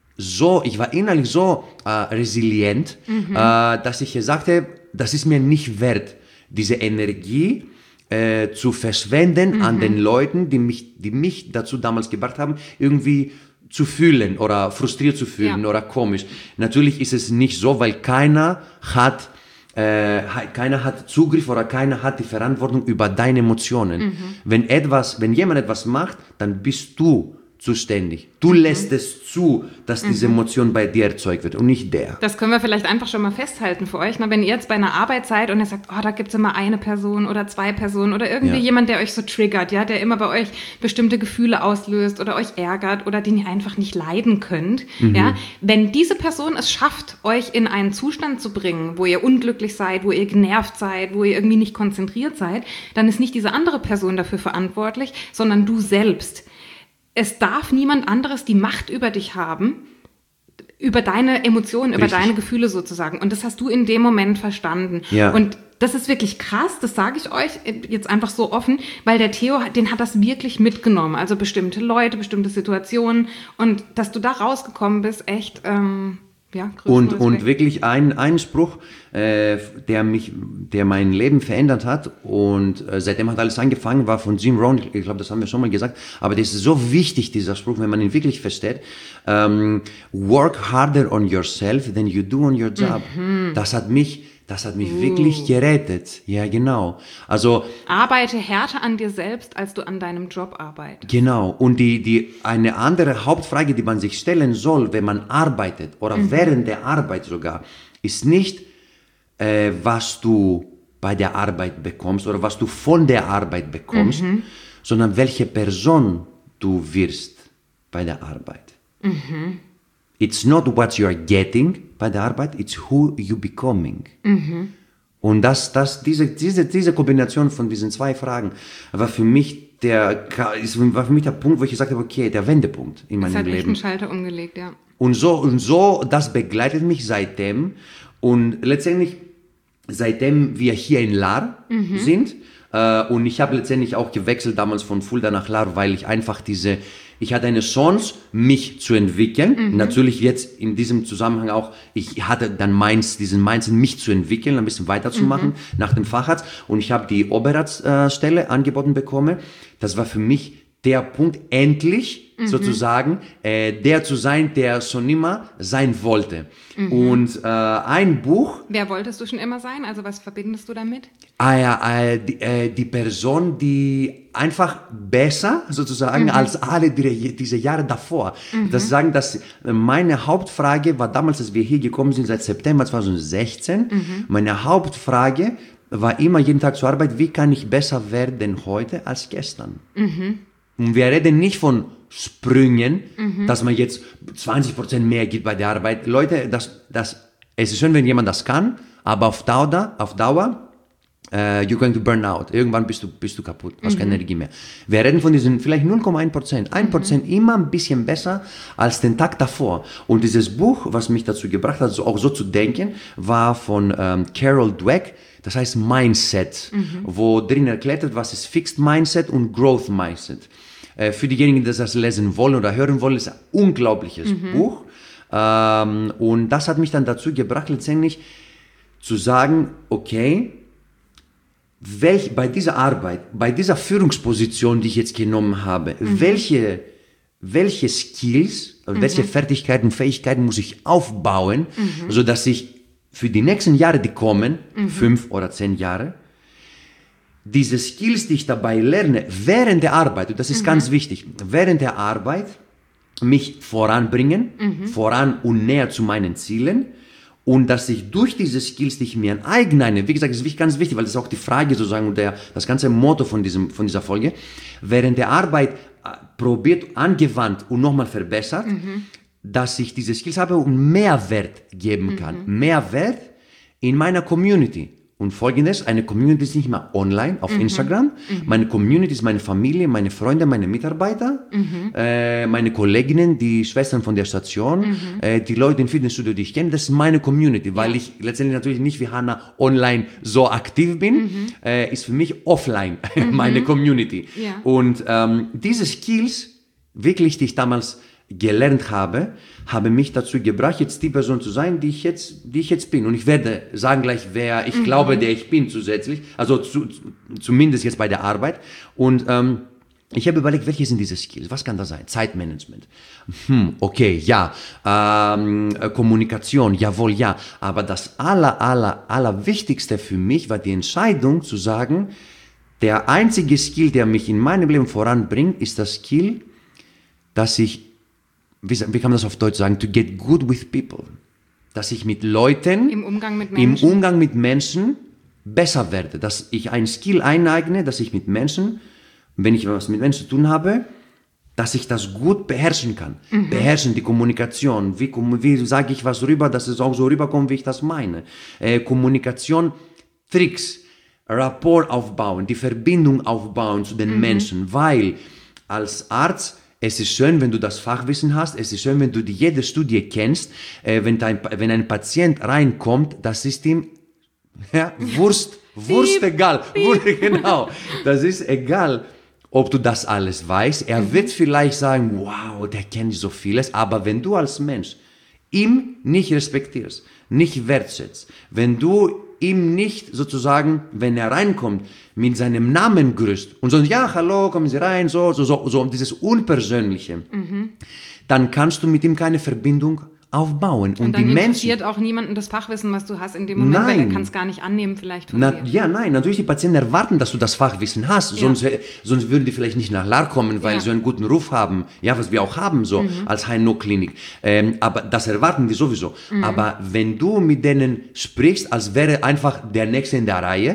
so, ich war innerlich so äh, resilient, mhm. äh, dass ich sagte, das ist mir nicht wert, diese Energie äh, zu verschwenden mhm. an den Leuten, die mich, die mich dazu damals gebracht haben, irgendwie zu fühlen oder frustriert zu fühlen ja. oder komisch. Natürlich ist es nicht so, weil keiner hat, äh, keiner hat Zugriff oder keiner hat die Verantwortung über deine Emotionen. Mhm. Wenn etwas, wenn jemand etwas macht, dann bist du zuständig. Du lässt mhm. es zu, dass diese mhm. Emotion bei dir erzeugt wird und nicht der. Das können wir vielleicht einfach schon mal festhalten für euch. Na, wenn ihr jetzt bei einer Arbeit seid und ihr sagt, oh, da gibt es immer eine Person oder zwei Personen oder irgendwie ja. jemand, der euch so triggert, ja, der immer bei euch bestimmte Gefühle auslöst oder euch ärgert oder den ihr einfach nicht leiden könnt. Mhm. Ja, wenn diese Person es schafft, euch in einen Zustand zu bringen, wo ihr unglücklich seid, wo ihr genervt seid, wo ihr irgendwie nicht konzentriert seid, dann ist nicht diese andere Person dafür verantwortlich, sondern du selbst. Es darf niemand anderes die Macht über dich haben, über deine Emotionen, über Richtig. Deine Gefühle sozusagen. Und das hast du in dem Moment verstanden. Ja. Und das ist wirklich krass, das sage ich euch jetzt einfach so offen, weil der Theo, den hat das wirklich mitgenommen. Also bestimmte Leute, bestimmte Situationen. Und dass du da rausgekommen bist, echt... Ähm, Ja, und und wirklich ein, ein Spruch, äh, der mich, der mein Leben verändert hat und äh, seitdem hat alles angefangen, war von Jim Rohn, ich glaube, das haben wir schon mal gesagt, aber das ist so wichtig, dieser Spruch, wenn man ihn wirklich versteht. Ähm, work harder on yourself than you do on your job. Mhm. Das hat mich Das hat mich uh. wirklich gerettet. Ja, genau. Also arbeite härter an dir selbst, als du an deinem Job arbeitest. Genau. Und die, die, eine andere Hauptfrage, die man sich stellen soll, wenn man arbeitet oder mhm. während der Arbeit sogar, ist nicht, äh, was du bei der Arbeit bekommst oder was du von der Arbeit bekommst, mhm. sondern welche Person du wirst bei der Arbeit. Mhm. It's not what you are getting bei der Arbeit, it's who you becoming. Mhm. Und das, das, diese, diese, diese Kombination von diesen zwei Fragen war für mich der, war für mich der Punkt, wo ich gesagt habe, okay, der Wendepunkt in meinem Leben. Es hat echt einen Schalter umgelegt, ja. Und so, und so, das begleitet mich seitdem. Und letztendlich, seitdem wir hier in Lahr mhm. sind, äh, und ich habe letztendlich auch gewechselt damals von Fulda nach Lahr, weil ich einfach diese, ich hatte eine Chance, mich zu entwickeln. Mhm. Natürlich jetzt in diesem Zusammenhang auch, ich hatte dann meins, diesen Mindset, mich zu entwickeln, ein bisschen weiterzumachen mhm. nach dem Facharzt. Und ich habe die Oberarztstelle äh, angeboten bekommen. Das war für mich der Punkt, endlich mhm. sozusagen äh, der zu sein, der schon immer sein wollte. Mhm. Und äh, ein Buch... Wer wolltest du schon immer sein? Also was verbindest du damit? Ah ja, äh, die, äh, die Person, die einfach besser sozusagen mhm. als alle die, diese Jahre davor. Mhm. Das sagen, dass meine Hauptfrage war damals, als wir hier gekommen sind, seit September zwanzig sechzehn, mhm. meine Hauptfrage war immer jeden Tag zur Arbeit, wie kann ich besser werden heute als gestern? Mhm. Und wir reden nicht von Sprüngen, mhm. dass man jetzt zwanzig Prozent mehr gibt bei der Arbeit. Leute, das, das, es ist schön, wenn jemand das kann, aber auf Dauer, auf Dauer Uh, you're going to burn out. Irgendwann bist du, bist du kaputt, hast mhm. keine Energie mehr. Wir reden von diesen vielleicht null Komma eins Prozent. ein Prozent mhm. immer ein bisschen besser als den Tag davor. Und dieses Buch, was mich dazu gebracht hat, so, auch so zu denken, war von ähm, Carol Dweck. Das heißt Mindset, mhm. wo drin erklärt wird, was ist Fixed Mindset und Growth Mindset. Äh, für diejenigen, die das lesen wollen oder hören wollen, ist ein unglaubliches mhm. Buch. Ähm, und das hat mich dann dazu gebracht, letztendlich zu sagen, okay, Welch, bei dieser Arbeit, bei dieser Führungsposition, die ich jetzt genommen habe, mhm. welche, welche Skills, mhm. welche Fertigkeiten, Fähigkeiten muss ich aufbauen, mhm. sodass ich für die nächsten Jahre, die kommen, mhm. fünf oder zehn Jahre, diese Skills, die ich dabei lerne, während der Arbeit, und das ist mhm. ganz wichtig, während der Arbeit mich voranbringen, mhm. voran und näher zu meinen Zielen. Und dass ich durch diese Skills, die ich mir aneigne, wie gesagt, das ist ganz wichtig, weil das ist auch die Frage sozusagen und der, das ganze Motto von, diesem, von dieser Folge, während der Arbeit probiert, angewandt und nochmal verbessert, mhm. dass ich diese Skills habe und Mehrwert geben kann. Mhm. Mehrwert in meiner Community. Und folgendes, eine Community ist nicht mehr online auf mhm. Instagram. Mhm. Meine Community ist meine Familie, meine Freunde, meine Mitarbeiter, mhm. äh, meine Kolleginnen, die Schwestern von der Station, mhm. äh, die Leute im Fitnessstudio, die ich kenne. Das ist meine Community, weil ja. ich letztendlich natürlich nicht wie Hannah online so aktiv bin, mhm. äh, ist für mich offline mhm. meine Community. Ja. Und ähm, diese Skills, wirklich, die ich damals gelernt habe, habe mich dazu gebracht, jetzt die Person zu sein, die ich jetzt, die ich jetzt bin. Und ich werde sagen gleich, wer ich mhm. glaube, der ich bin zusätzlich, also zu, zumindest jetzt bei der Arbeit. Und ähm, ich habe überlegt, welche sind diese Skills? Was kann das sein? Zeitmanagement. Hm, okay, ja. Ähm, Kommunikation, jawohl, ja. Aber das aller, aller, aller Wichtigste für mich war die Entscheidung zu sagen, der einzige Skill, der mich in meinem Leben voranbringt, ist das Skill, dass ich Wie, wie kann man das auf Deutsch sagen? To get good with people. Dass ich mit Leuten, im Umgang mit Menschen, im Umgang mit Menschen besser werde. Dass ich ein Skill eineigne, dass ich mit Menschen, wenn ich was mit Menschen zu tun habe, dass ich das gut beherrschen kann. Mhm. Beherrschen, die Kommunikation. Wie, wie sage ich was rüber, dass es auch so rüberkommt, wie ich das meine. Äh, Kommunikation, Tricks, Rapport aufbauen, die Verbindung aufbauen zu den mhm. Menschen. Weil als Arzt, es ist schön, wenn du das Fachwissen hast. Es ist schön, wenn du die, jede Studie kennst. Äh, wenn, dein, wenn ein Patient reinkommt, das ist ihm ja, Wurst, Wurst egal. Wurst, genau. Das ist egal, ob du das alles weißt. Er mhm. wird vielleicht sagen, wow, der kennt so vieles. Aber wenn du als Mensch ihm nicht respektierst, nicht wertschätzt, wenn du ihm nicht sozusagen, wenn er reinkommt, mit seinem Namen grüßt und so, ja, hallo, kommen Sie rein, so, so, so, so dieses Unpersönliche, mhm. dann kannst du mit ihm keine Verbindung aufbauen. Und, und dann die interessiert Menschen, auch niemanden das Fachwissen, was du hast in dem Moment, nein. weil er kann es gar nicht annehmen vielleicht von Na, dir. Ja, nein, natürlich die Patienten erwarten, dass du das Fachwissen hast, ja. sonst, sonst würden die vielleicht nicht nach L A R kommen, weil ja. sie einen guten Ruf haben, ja, was wir auch haben, so, mhm. als H N O-Klinik. Ähm, aber das erwarten die sowieso. Mhm. Aber wenn du mit denen sprichst, als wäre einfach der Nächste in der Reihe,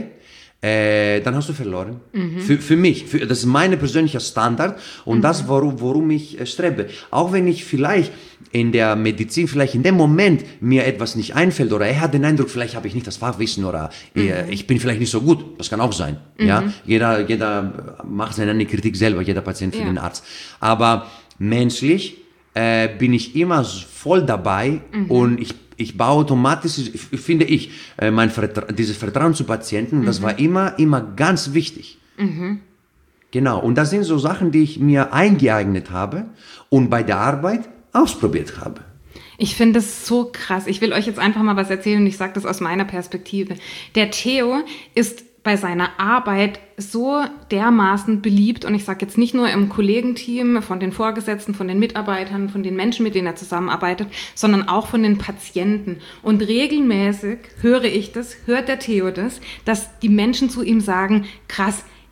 Äh, dann hast du verloren. Mhm. Für, für mich. Für, das ist mein persönlicher Standard und mhm. das, worum, worum ich äh, strebe. Auch wenn ich vielleicht in der Medizin, vielleicht in dem Moment mir etwas nicht einfällt oder er hat den Eindruck, vielleicht habe ich nicht das Fachwissen oder mhm. äh, ich bin vielleicht nicht so gut. Das kann auch sein. Mhm. Ja? Jeder, jeder macht seine Kritik selber, jeder Patient für ja. den Arzt. Aber menschlich äh, bin ich immer voll dabei mhm. und ich Ich baue automatisch, finde ich, mein Vertra- dieses Vertrauen zu Patienten, mhm. das war immer, immer ganz wichtig. Mhm. Genau, und das sind so Sachen, die ich mir eingeeignet habe und bei der Arbeit ausprobiert habe. Ich finde es so krass. Ich will euch jetzt einfach mal was erzählen und ich sage das aus meiner Perspektive. Der Theo ist bei seiner Arbeit so dermaßen beliebt und ich sage jetzt nicht nur im Kollegenteam, von den Vorgesetzten, von den Mitarbeitern, von den Menschen, mit denen er zusammenarbeitet, sondern auch von den Patienten. Und regelmäßig höre ich das, hört der Theo das, dass die Menschen zu ihm sagen, krass,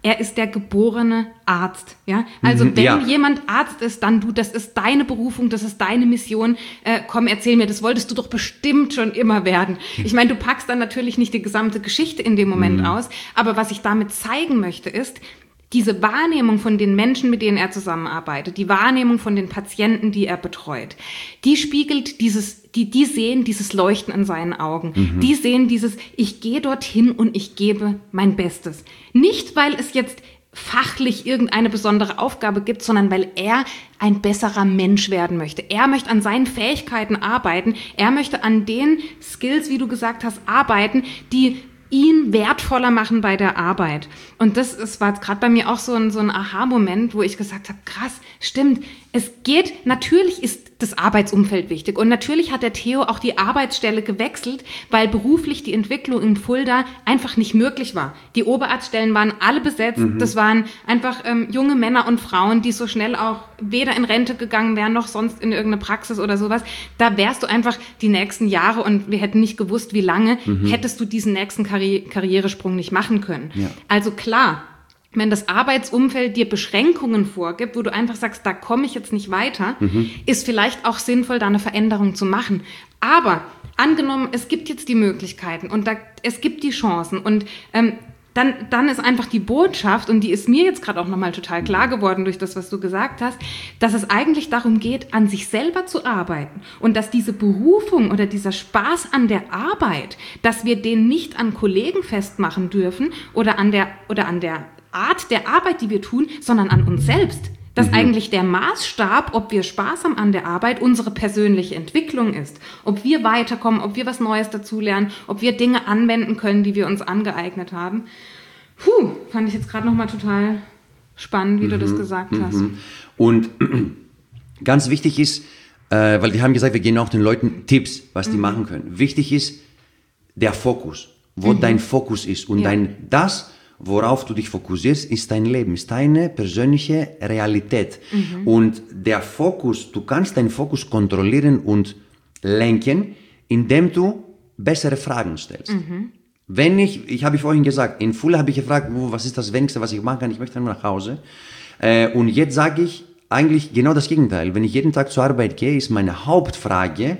er ist der geborene Arzt. Ja? Also Mhm, wenn ja. jemand Arzt ist, dann du, das ist deine Berufung, das ist deine Mission. Äh, komm, erzähl mir, das wolltest du doch bestimmt schon immer werden. Ich meine, du packst dann natürlich nicht die gesamte Geschichte in dem Moment Mhm. aus, aber was ich damit zeigen möchte, ist, diese Wahrnehmung von den Menschen, mit denen er zusammenarbeitet, die Wahrnehmung von den Patienten, die er betreut, die spiegelt dieses, die, die sehen dieses Leuchten in seinen Augen. Mhm. Die sehen dieses, ich gehe dorthin und ich gebe mein Bestes. Nicht, weil es jetzt fachlich irgendeine besondere Aufgabe gibt, sondern weil er ein besserer Mensch werden möchte. Er möchte an seinen Fähigkeiten arbeiten. Er möchte an den Skills, wie du gesagt hast, arbeiten, die ihn wertvoller machen bei der Arbeit. Und das ist, war gerade bei mir auch so ein, so ein Aha-Moment, wo ich gesagt habe, krass, stimmt, es geht, natürlich ist das Arbeitsumfeld wichtig und natürlich hat der Theo auch die Arbeitsstelle gewechselt, weil beruflich die Entwicklung in Fulda einfach nicht möglich war. Die Oberarztstellen waren alle besetzt, mhm. das waren einfach ähm, junge Männer und Frauen, die so schnell auch weder in Rente gegangen wären, noch sonst in irgendeine Praxis oder sowas. Da wärst du einfach die nächsten Jahre und wir hätten nicht gewusst, wie lange, mhm. hättest du diesen nächsten Karri- Karrieresprung nicht machen können. Ja. Also klar, wenn das Arbeitsumfeld dir Beschränkungen vorgibt, wo du einfach sagst, da komme ich jetzt nicht weiter, mhm. ist vielleicht auch sinnvoll, da eine Veränderung zu machen. Aber angenommen, es gibt jetzt die Möglichkeiten und da, es gibt die Chancen und ähm, dann, dann ist einfach die Botschaft, und die ist mir jetzt gerade auch nochmal total klar geworden durch das, was du gesagt hast, dass es eigentlich darum geht, an sich selber zu arbeiten und dass diese Berufung oder dieser Spaß an der Arbeit, dass wir den nicht an Kollegen festmachen dürfen oder an der, oder an der Art der Arbeit, die wir tun, sondern an uns selbst. Dass mhm. eigentlich der Maßstab, ob wir Spaß haben an der Arbeit, unsere persönliche Entwicklung ist. Ob wir weiterkommen, ob wir was Neues dazulernen, ob wir Dinge anwenden können, die wir uns angeeignet haben. Puh, fand ich jetzt gerade nochmal total spannend, wie mhm. du das gesagt mhm. hast. Und ganz wichtig ist, äh, weil wir haben gesagt, wir geben auch den Leuten Tipps, was die mhm. machen können. Wichtig ist der Fokus, wo mhm. dein Fokus ist. Und ja. dein das worauf du dich fokussierst, ist dein Leben, ist deine persönliche Realität. Mhm. Und der Fokus, du kannst deinen Fokus kontrollieren und lenken, indem du bessere Fragen stellst. Mhm. Wenn ich, ich habe vorhin gesagt, in Fulda habe ich gefragt, was ist das Wenigste, was ich machen kann, ich möchte nur nach Hause. Äh, und jetzt sage ich eigentlich genau das Gegenteil. Wenn ich jeden Tag zur Arbeit gehe, ist meine Hauptfrage,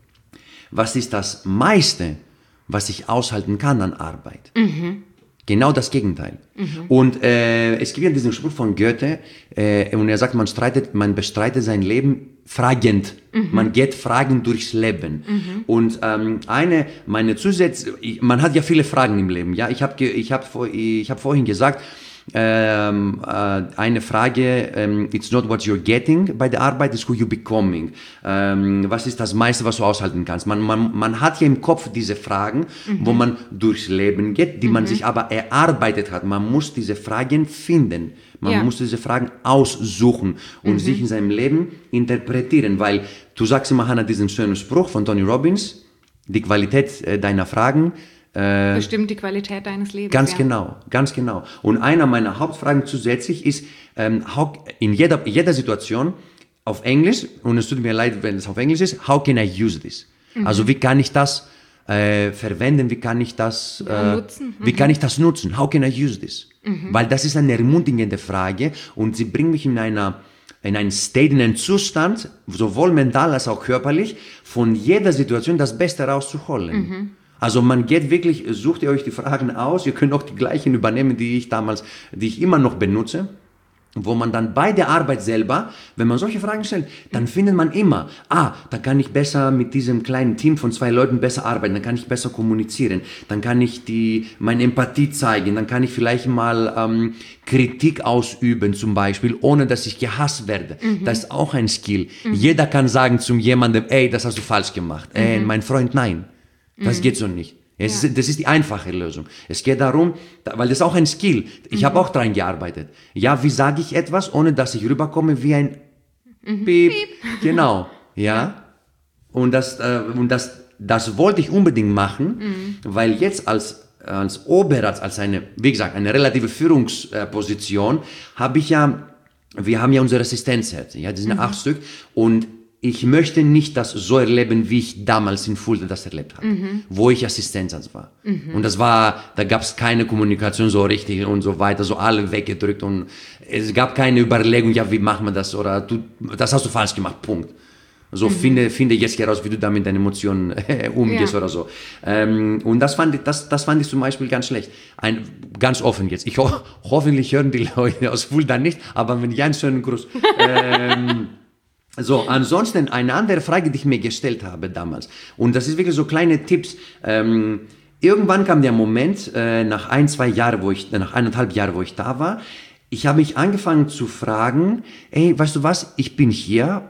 was ist das meiste, was ich aushalten kann an Arbeit? Mhm. Genau das Gegenteil. Mhm. Und äh, es gibt ja diesen Spruch von Goethe, äh, und er sagt, man streitet, man bestreitet sein Leben fragend. Mhm. Man geht fragend durchs Leben. Mhm. Und ähm, eine, meine Zusätze, man hat ja viele Fragen im Leben. Ja, ich habe, ich habe, ich habe vorhin gesagt, Ähm, äh, eine Frage, ähm, it's not what you're getting bei der Arbeit, it's who you're becoming. Ähm, was ist das meiste, was du aushalten kannst? Man, man, man hat ja im Kopf diese Fragen, mhm. wo man durchs Leben geht, die mhm. man sich aber erarbeitet hat. Man muss diese Fragen finden. Man ja. muss diese Fragen aussuchen und mhm. sich in seinem Leben interpretieren, weil du sagst immer, Hannah, diesen schönen Spruch von Tony Robbins, die Qualität äh, deiner Fragen Äh, bestimmt die Qualität deines Lebens. Ganz ja. genau, ganz genau. Und einer meiner Hauptfragen zusätzlich ist, ähm, how, in jeder, jeder Situation auf Englisch, und es tut mir leid, wenn es auf Englisch ist, how can I use this? Mhm. Also wie kann ich das äh, verwenden, wie kann ich das ja, äh, nutzen? Mhm. Wie kann ich das nutzen? How can I use this? Mhm. Weil das ist eine ermutigende Frage und sie bringt mich in einer in einen State, in einen Zustand, sowohl mental als auch körperlich, von jeder Situation das Beste rauszuholen. Mhm. Also man geht wirklich, sucht ihr euch die Fragen aus, ihr könnt auch die gleichen übernehmen, die ich damals, die ich immer noch benutze, wo man dann bei der Arbeit selber, wenn man solche Fragen stellt, dann findet man immer, ah, da kann ich besser mit diesem kleinen Team von zwei Leuten besser arbeiten, dann kann ich besser kommunizieren, dann kann ich die, meine Empathie zeigen, dann kann ich vielleicht mal ähm, Kritik ausüben zum Beispiel, ohne dass ich gehasst werde. Mhm. Das ist auch ein Skill. Mhm. Jeder kann sagen zu jemandem, ey, das hast du falsch gemacht. Mhm. Ey, mein Freund, nein. Das mhm. geht so nicht. Es ja. ist, das ist die einfache Lösung. Es geht darum, weil das ist auch ein Skill. Ich mhm. habe auch daran gearbeitet. Ja, wie sage ich etwas, ohne dass ich rüberkomme wie ein mhm. Piep. Piep. Genau. Ja. ja. Und das, äh, und das, das wollte ich unbedingt machen, mhm. weil jetzt als, als Oberarzt, als eine, wie gesagt, eine relative Führungsposition, habe ich ja, wir haben ja unsere Assistenzärzte, ja, die sind mhm. acht Stück, und ich möchte nicht das so erleben, wie ich damals in Fulda das erlebt habe, mhm. wo ich Assistenzarzt war. Mhm. Und das war, da gab es keine Kommunikation so richtig und so weiter, so alle weggedrückt und es gab keine Überlegung, ja, wie machen wir das oder du, das hast du falsch gemacht, Punkt. So mhm. finde, finde jetzt heraus, wie du da mit deinen Emotionen äh, umgehst ja. oder so. Ähm, und das fand, ich, das, das fand ich zum Beispiel ganz schlecht. Ein, ganz offen jetzt. Ich ho- hoffentlich hören die Leute aus Fulda nicht, aber wenn ich einen schönen Gruß. ähm, So, ansonsten eine andere Frage, die ich mir gestellt habe damals. Und das ist wirklich so kleine Tipps. Ähm, irgendwann kam der Moment, äh, nach ein, zwei Jahren, wo ich, nach eineinhalb Jahren, wo ich da war, ich habe mich angefangen zu fragen, ey, weißt du was, ich bin hier,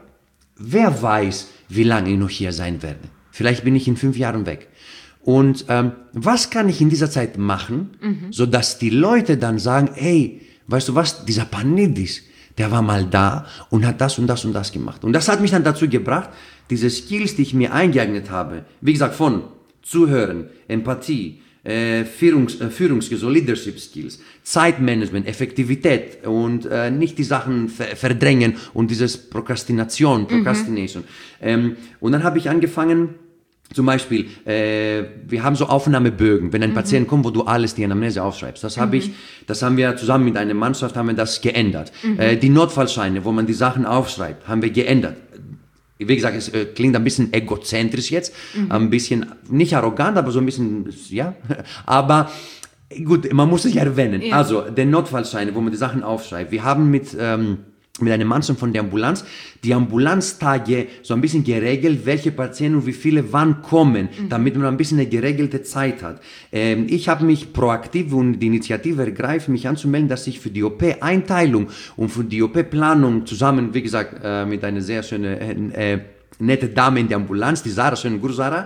wer weiß, wie lange ich noch hier sein werde. Vielleicht bin ich in fünf Jahren weg. Und ähm, was kann ich in dieser Zeit machen, mhm. sodass die Leute dann sagen, ey, weißt du was, dieser Panidis, der war mal da und hat das und das und das gemacht. Und das hat mich dann dazu gebracht, diese Skills, die ich mir eingeeignet habe, wie gesagt, von Zuhören, Empathie, äh, Führungs, äh, Führungsskills, Leadership Skills, Zeitmanagement, Effektivität und äh, nicht die Sachen ver- verdrängen und dieses Prokrastination, Procrastination. Mhm. Ähm, und dann habe ich angefangen, zum Beispiel, äh, wir haben so Aufnahmebögen, wenn ein mhm. Patient kommt, wo du alles die Anamnese aufschreibst. Das habe mhm. ich, das haben wir zusammen mit einer Mannschaft haben wir das geändert. Mhm. Äh, die Notfallscheine, wo man die Sachen aufschreibt, haben wir geändert. Wie gesagt, es äh, klingt ein bisschen egozentrisch jetzt, mhm. ein bisschen, nicht arrogant, aber so ein bisschen, ja, aber gut, man muss es ja erwähnen. Ja. Also, der Notfallscheine, wo man die Sachen aufschreibt. Wir haben mit, ähm, mit einer Mannschaft von der Ambulanz, die Ambulanztage so ein bisschen geregelt, welche Patienten und wie viele wann kommen, mhm. damit man ein bisschen eine geregelte Zeit hat. Ähm, ich habe mich proaktiv und die Initiative ergreift, mich anzumelden, dass ich für die O P-Einteilung und für die O P-Planung zusammen, wie gesagt, äh, mit einer sehr schönen äh, nette Dame in der Ambulanz, die Sarah, schönen Gruß Sarah,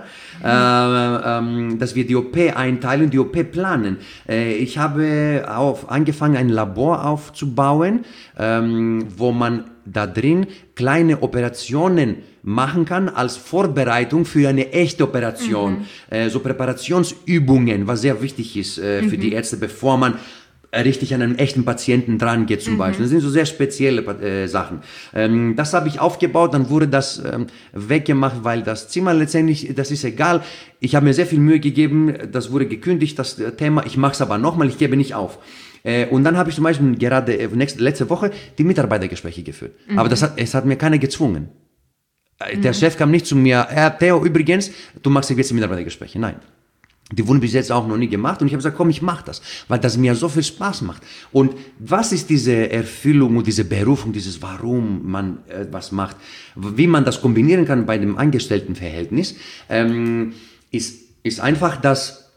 mhm. äh, ähm, dass wir die O P einteilen, die O P planen. Äh, ich habe auf, angefangen, ein Labor aufzubauen, ähm, wo man da drin kleine Operationen machen kann als Vorbereitung für eine echte Operation. Mhm. Äh, so Präparationsübungen, was sehr wichtig ist äh, für mhm. die Ärzte, bevor man richtig an einem echten Patienten dran geht zum mhm. Beispiel. Das sind so sehr spezielle äh, Sachen. Ähm, das habe ich aufgebaut, dann wurde das ähm, weggemacht, weil das Zimmer letztendlich, das ist egal. Ich habe mir sehr viel Mühe gegeben, das wurde gekündigt, das Thema. Ich mache es aber nochmal, ich gebe nicht auf. Äh, und dann habe ich zum Beispiel gerade äh, nächste, letzte Woche die Mitarbeitergespräche geführt. Mhm. Aber das hat, es hat mir keiner gezwungen. Äh, mhm. Der Chef kam nicht zu mir, Herr Theo, übrigens, du machst jetzt die Mitarbeitergespräche. Nein. Die wurden bis jetzt auch noch nie gemacht und ich habe gesagt, komm, ich mache das, weil das mir so viel Spaß macht. Und was ist diese Erfüllung und diese Berufung, dieses Warum man äh, was macht, wie man das kombinieren kann bei dem Angestelltenverhältnis, ähm, ist, ist einfach das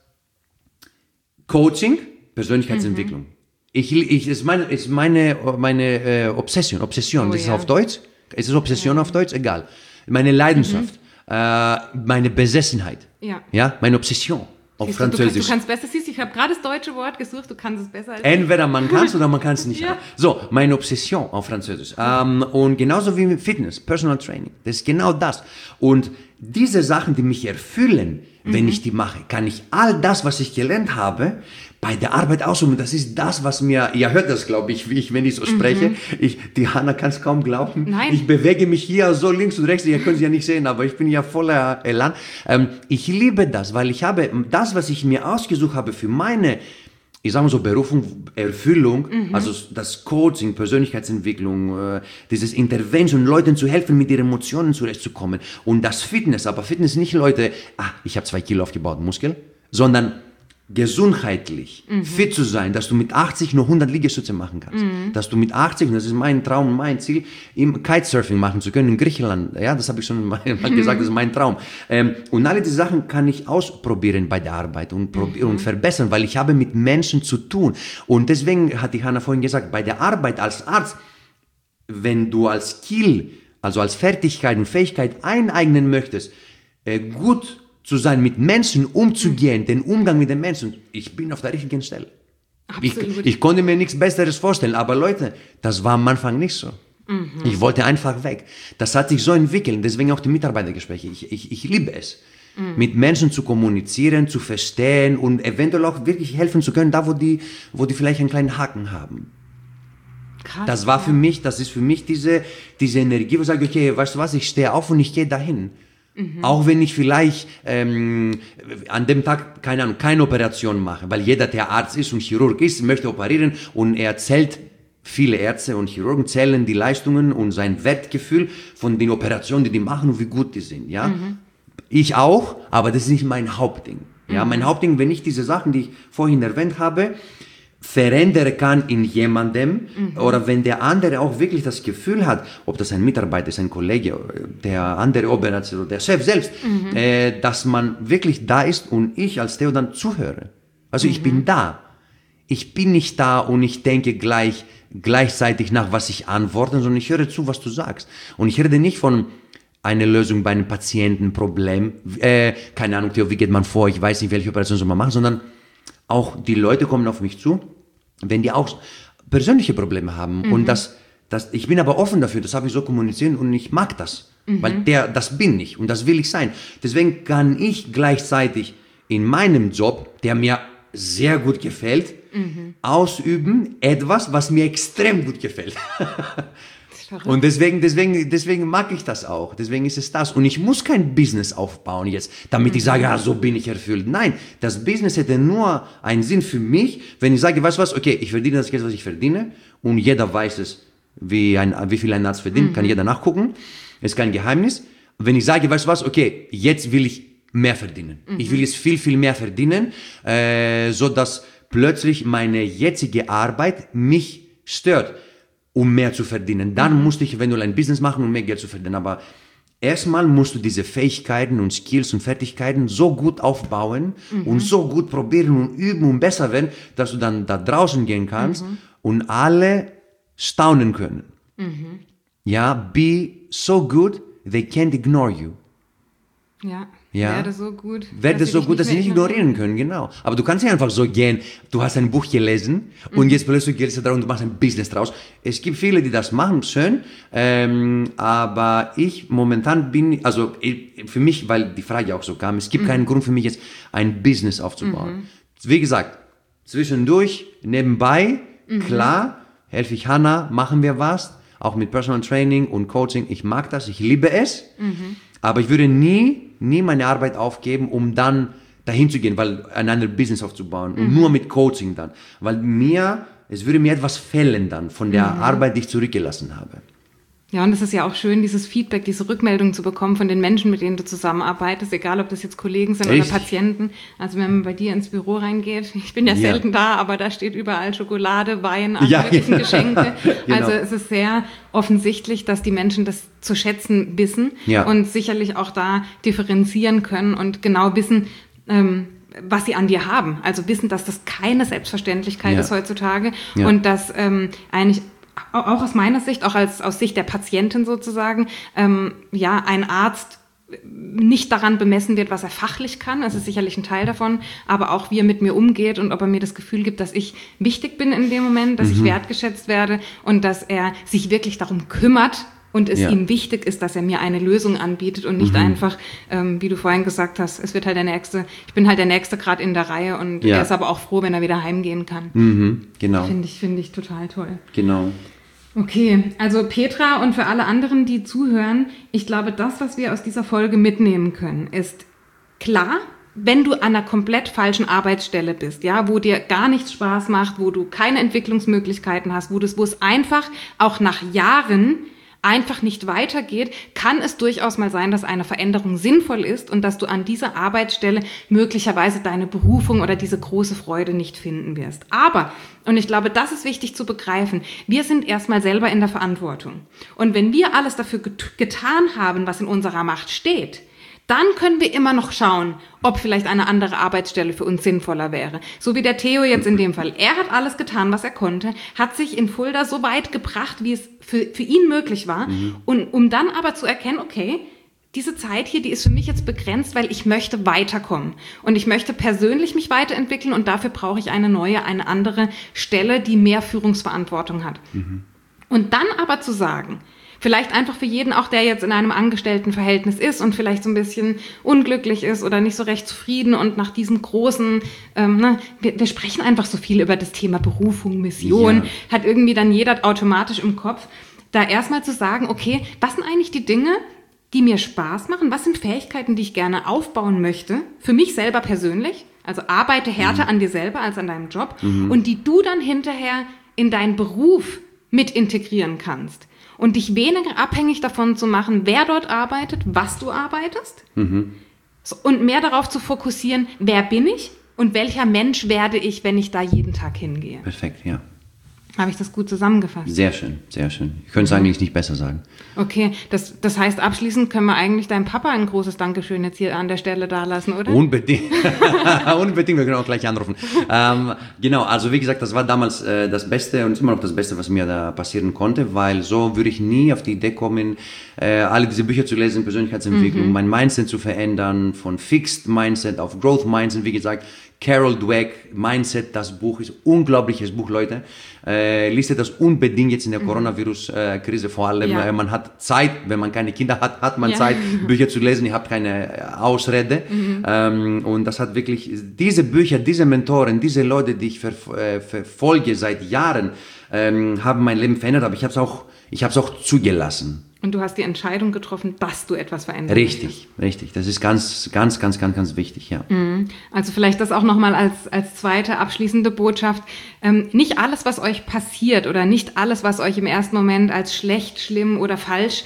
Coaching, Persönlichkeitsentwicklung. Mhm. Ich, ich, ist meine, ist meine, meine äh, Obsession, Obsession, oh, das ja. ist auf Deutsch, ist es Obsession ja. auf Deutsch? Egal. Meine Leidenschaft, mhm. äh, meine Besessenheit, ja. Ja, meine Obsession. Auf siehst Französisch. Du, du kannst besser, siehst, ich habe gerade das deutsche Wort gesucht, du kannst es besser als entweder man kann es oder man kann es nicht. Ja. So, meine Obsession auf Französisch. Ähm, und genauso wie mit Fitness, Personal Training. Das ist genau das. Und diese Sachen, die mich erfüllen, wenn mhm. ich die mache, kann ich all das, was ich gelernt habe, bei der Arbeit ausüben. Das ist das, was mir, ihr hört das, glaube ich, wie ich, wenn ich so mhm. spreche. Ich, die Hanna kann es kaum glauben. Nein. Ich bewege mich hier so links und rechts. Ihr könnt es ja nicht sehen, aber ich bin ja voller Elan. Ähm, ich liebe das, weil ich habe das, was ich mir ausgesucht habe für meine, ich sage mal so, Berufung, Erfüllung, mhm. also das Coaching, Persönlichkeitsentwicklung, äh, dieses Intervention, Leuten zu helfen, mit ihren Emotionen zurechtzukommen. Und das Fitness, aber Fitness nicht Leute, ah, ich habe zwei Kilo aufgebaut, Muskel, sondern gesundheitlich mhm. fit zu sein, dass du mit achtzig nur hundert Liegestütze machen kannst. Mhm. Dass du mit achtzig, und das ist mein Traum, mein Ziel, im Kitesurfing machen zu können in Griechenland. Ja, das habe ich schon mal mhm. gesagt, das ist mein Traum. Ähm, und alle diese Sachen kann ich ausprobieren bei der Arbeit und probieren mhm. und verbessern, weil ich habe mit Menschen zu tun. Und deswegen hat die Hanna vorhin gesagt, bei der Arbeit als Arzt, wenn du als Skill, also als Fertigkeit und Fähigkeit eineignen möchtest, äh, gut zu sein, mit Menschen umzugehen, den Umgang mit den Menschen. Ich bin auf der richtigen Stelle. Ich, ich konnte mir nichts Besseres vorstellen, aber Leute, das war am Anfang nicht so. Mhm. Ich wollte einfach weg. Das hat sich so entwickelt, deswegen auch die Mitarbeitergespräche. Ich, ich, ich liebe es, mhm. mit Menschen zu kommunizieren, zu verstehen und eventuell auch wirklich helfen zu können, da wo die, wo die vielleicht einen kleinen Haken haben. Krass, das war ja. für mich, das ist für mich diese, diese Energie, wo ich sage, okay, weißt du was, ich stehe auf und ich gehe dahin. Mhm. Auch wenn ich vielleicht ähm, an dem Tag, keine Ahnung, keine Operation mache, weil jeder, der Arzt ist und Chirurg ist, möchte operieren und er zählt, viele Ärzte und Chirurgen zählen die Leistungen und sein Wertgefühl von den Operationen, die die machen und wie gut die sind, ja. Mhm. Ich auch, aber das ist nicht mein Hauptding. Ja, mhm. Mein Hauptding, wenn ich diese Sachen, die ich vorhin erwähnt habe, verändern kann in jemandem, mhm. oder wenn der andere auch wirklich das Gefühl hat, ob das ein Mitarbeiter ist, ein Kollege, der andere Oberarzt oder der Chef selbst, mhm. äh, dass man wirklich da ist und ich als Theo dann zuhöre. Also mhm. ich bin da. Ich bin nicht da und ich denke gleich gleichzeitig nach, was ich antworte, sondern ich höre zu, was du sagst. Und ich rede nicht von einer Lösung bei einem Patientenproblem, äh, keine Ahnung, Theo, wie geht man vor, ich weiß nicht, welche Operation soll man machen, sondern auch die Leute kommen auf mich zu, wenn die auch persönliche Probleme haben. Mhm. Und das, das, ich bin aber offen dafür, das habe ich so kommuniziert und ich mag das. Mhm. Weil der, das bin ich und das will ich sein. Deswegen kann ich gleichzeitig in meinem Job, der mir sehr gut gefällt, mhm. ausüben etwas, was mir extrem gut gefällt. Und deswegen, deswegen, deswegen mag ich das auch. Deswegen ist es das. Und ich muss kein Business aufbauen jetzt, damit mhm. ich sage, ja, so bin ich erfüllt. Nein, das Business hätte nur einen Sinn für mich, wenn ich sage, weißt du was, okay, ich verdiene das Geld, was ich verdiene. Und jeder weiß es, wie, ein, wie viel ein Arzt verdient, mhm. kann jeder nachgucken. Ist kein Geheimnis. Wenn ich sage, weißt du was, okay, jetzt will ich mehr verdienen. Mhm. Ich will jetzt viel, viel mehr verdienen, äh, so dass plötzlich meine jetzige Arbeit mich stört, um mehr zu verdienen. Dann mhm. musste ich eventuell ein Business machen, um mehr Geld zu verdienen. Aber erstmal musst du diese Fähigkeiten und Skills und Fertigkeiten so gut aufbauen mhm. und so gut probieren und üben und besser werden, dass du dann da draußen gehen kannst mhm. und alle staunen können. Mhm. Ja, be so good, they can't ignore you. Ja. Ja. Werde so gut, Werde so gut, dass sie nicht ignorieren können, genau. Aber du kannst nicht einfach so gehen, du hast ein Buch gelesen mhm. und jetzt plötzlich gehst du drauf und du machst ein Business draus. Es gibt viele, die das machen, schön, ähm, aber ich momentan bin, also für mich, weil die Frage auch so kam, es gibt mhm. keinen Grund für mich jetzt, ein Business aufzubauen. Mhm. Wie gesagt, zwischendurch, nebenbei, mhm. klar, helfe ich Hannah, machen wir was, auch mit Personal Training und Coaching, ich mag das, ich liebe es, mhm. aber ich würde nie nie meine Arbeit aufgeben, um dann dahin zu gehen, weil ein anderes Business aufzubauen und mhm. nur mit Coaching dann, weil mir, es würde mir etwas fehlen dann von der mhm. Arbeit, die ich zurückgelassen habe. Ja, und es ist ja auch schön, dieses Feedback, diese Rückmeldung zu bekommen von den Menschen, mit denen du zusammenarbeitest, egal ob das jetzt Kollegen sind Echt? oder Patienten. Also wenn man bei dir ins Büro reingeht, ich bin ja, ja. selten da, aber da steht überall Schokolade, Wein, alle ja, möglichen ja. Geschenke. Genau. Also es ist sehr offensichtlich, dass die Menschen das zu schätzen wissen ja. und sicherlich auch da differenzieren können und genau wissen, ähm, was sie an dir haben. Also wissen, dass das keine Selbstverständlichkeit ja. ist heutzutage ja. und dass ähm, eigentlich auch aus meiner Sicht, auch als aus Sicht der Patientin sozusagen, ähm, ja, ein Arzt nicht daran bemessen wird, was er fachlich kann. Das ist sicherlich ein Teil davon, aber auch wie er mit mir umgeht und ob er mir das Gefühl gibt, dass ich wichtig bin in dem Moment, dass mhm. ich wertgeschätzt werde und dass er sich wirklich darum kümmert und es ja. ihm wichtig ist, dass er mir eine Lösung anbietet und nicht mhm. einfach, ähm, wie du vorhin gesagt hast, es wird halt der Nächste, ich bin halt der Nächste gerade in der Reihe und ja. er ist aber auch froh, wenn er wieder heimgehen kann. Mhm. Genau. Finde ich, finde ich total toll. Genau. Okay, also Petra und für alle anderen, die zuhören, ich glaube, das, was wir aus dieser Folge mitnehmen können, ist klar, wenn du an einer komplett falschen Arbeitsstelle bist, ja, wo dir gar nichts Spaß macht, wo du keine Entwicklungsmöglichkeiten hast, wo, das, wo es einfach auch nach Jahren einfach nicht weitergeht, kann es durchaus mal sein, dass eine Veränderung sinnvoll ist und dass du an dieser Arbeitsstelle möglicherweise deine Berufung oder diese große Freude nicht finden wirst. Aber, und ich glaube, das ist wichtig zu begreifen, wir sind erstmal selber in der Verantwortung. Und wenn wir alles dafür get- getan haben, was in unserer Macht steht, dann können wir immer noch schauen, ob vielleicht eine andere Arbeitsstelle für uns sinnvoller wäre. So wie der Theo jetzt in dem Fall. Er hat alles getan, was er konnte, hat sich in Fulda so weit gebracht, wie es für, für ihn möglich war. Mhm. Und um dann aber zu erkennen, okay, diese Zeit hier, die ist für mich jetzt begrenzt, weil ich möchte weiterkommen. Und ich möchte persönlich mich weiterentwickeln und dafür brauche ich eine neue, eine andere Stelle, die mehr Führungsverantwortung hat. Mhm. Und dann aber zu sagen, Vielleicht einfach für jeden, auch der jetzt in einem Angestelltenverhältnis ist und vielleicht so ein bisschen unglücklich ist oder nicht so recht zufrieden und nach diesem großen, ähm, ne, wir, wir sprechen einfach so viel über das Thema Berufung, Mission, ja. Hat irgendwie dann jeder automatisch im Kopf, da erstmal zu sagen, okay, was sind eigentlich die Dinge, die mir Spaß machen? Was sind Fähigkeiten, die ich gerne aufbauen möchte? Für mich selber persönlich. Also arbeite härter mhm. an dir selber als an deinem Job. Mhm. Und die du dann hinterher in deinen Beruf mit integrieren kannst. Und dich weniger abhängig davon zu machen, wer dort arbeitet, was du arbeitest. Mhm. So, und mehr darauf zu fokussieren, wer bin ich und welcher Mensch werde ich, wenn ich da jeden Tag hingehe. Perfekt, ja. Habe ich das gut zusammengefasst? Sehr schön, sehr schön. Ich könnte es eigentlich nicht besser sagen. Okay, das, das heißt, abschließend können wir eigentlich deinem Papa ein großes Dankeschön jetzt hier an der Stelle dalassen, oder? Unbedingt. Unbedingt, wir können auch gleich anrufen. ähm, genau, also wie gesagt, das war damals äh, das Beste und ist immer noch das Beste, was mir da passieren konnte, weil so würde ich nie auf die Idee kommen, äh, alle diese Bücher zu lesen, Persönlichkeitsentwicklung, mhm. mein Mindset zu verändern, von Fixed Mindset auf Growth Mindset, wie gesagt, Carol Dweck, Mindset, das Buch ist ein unglaubliches Buch, Leute. Äh, liest das unbedingt jetzt in der Coronavirus-Krise vor allem. Ja. Man hat Zeit, wenn man keine Kinder hat, hat man ja. Zeit, Bücher zu lesen. Ihr habt keine Ausrede. Mhm. Ähm, und das hat wirklich, diese Bücher, diese Mentoren, diese Leute, die ich ver, äh, verfolge seit Jahren, ähm, haben mein Leben verändert. Aber ich habe es auch, ich habe es auch zugelassen. Und du hast die Entscheidung getroffen, dass du etwas verändern Richtig, möchtest. richtig. Das ist ganz, ganz, ganz, ganz, ganz wichtig, ja. Also vielleicht das auch nochmal als, als zweite abschließende Botschaft. Ähm, nicht alles, was euch passiert oder nicht alles, was euch im ersten Moment als schlecht, schlimm oder falsch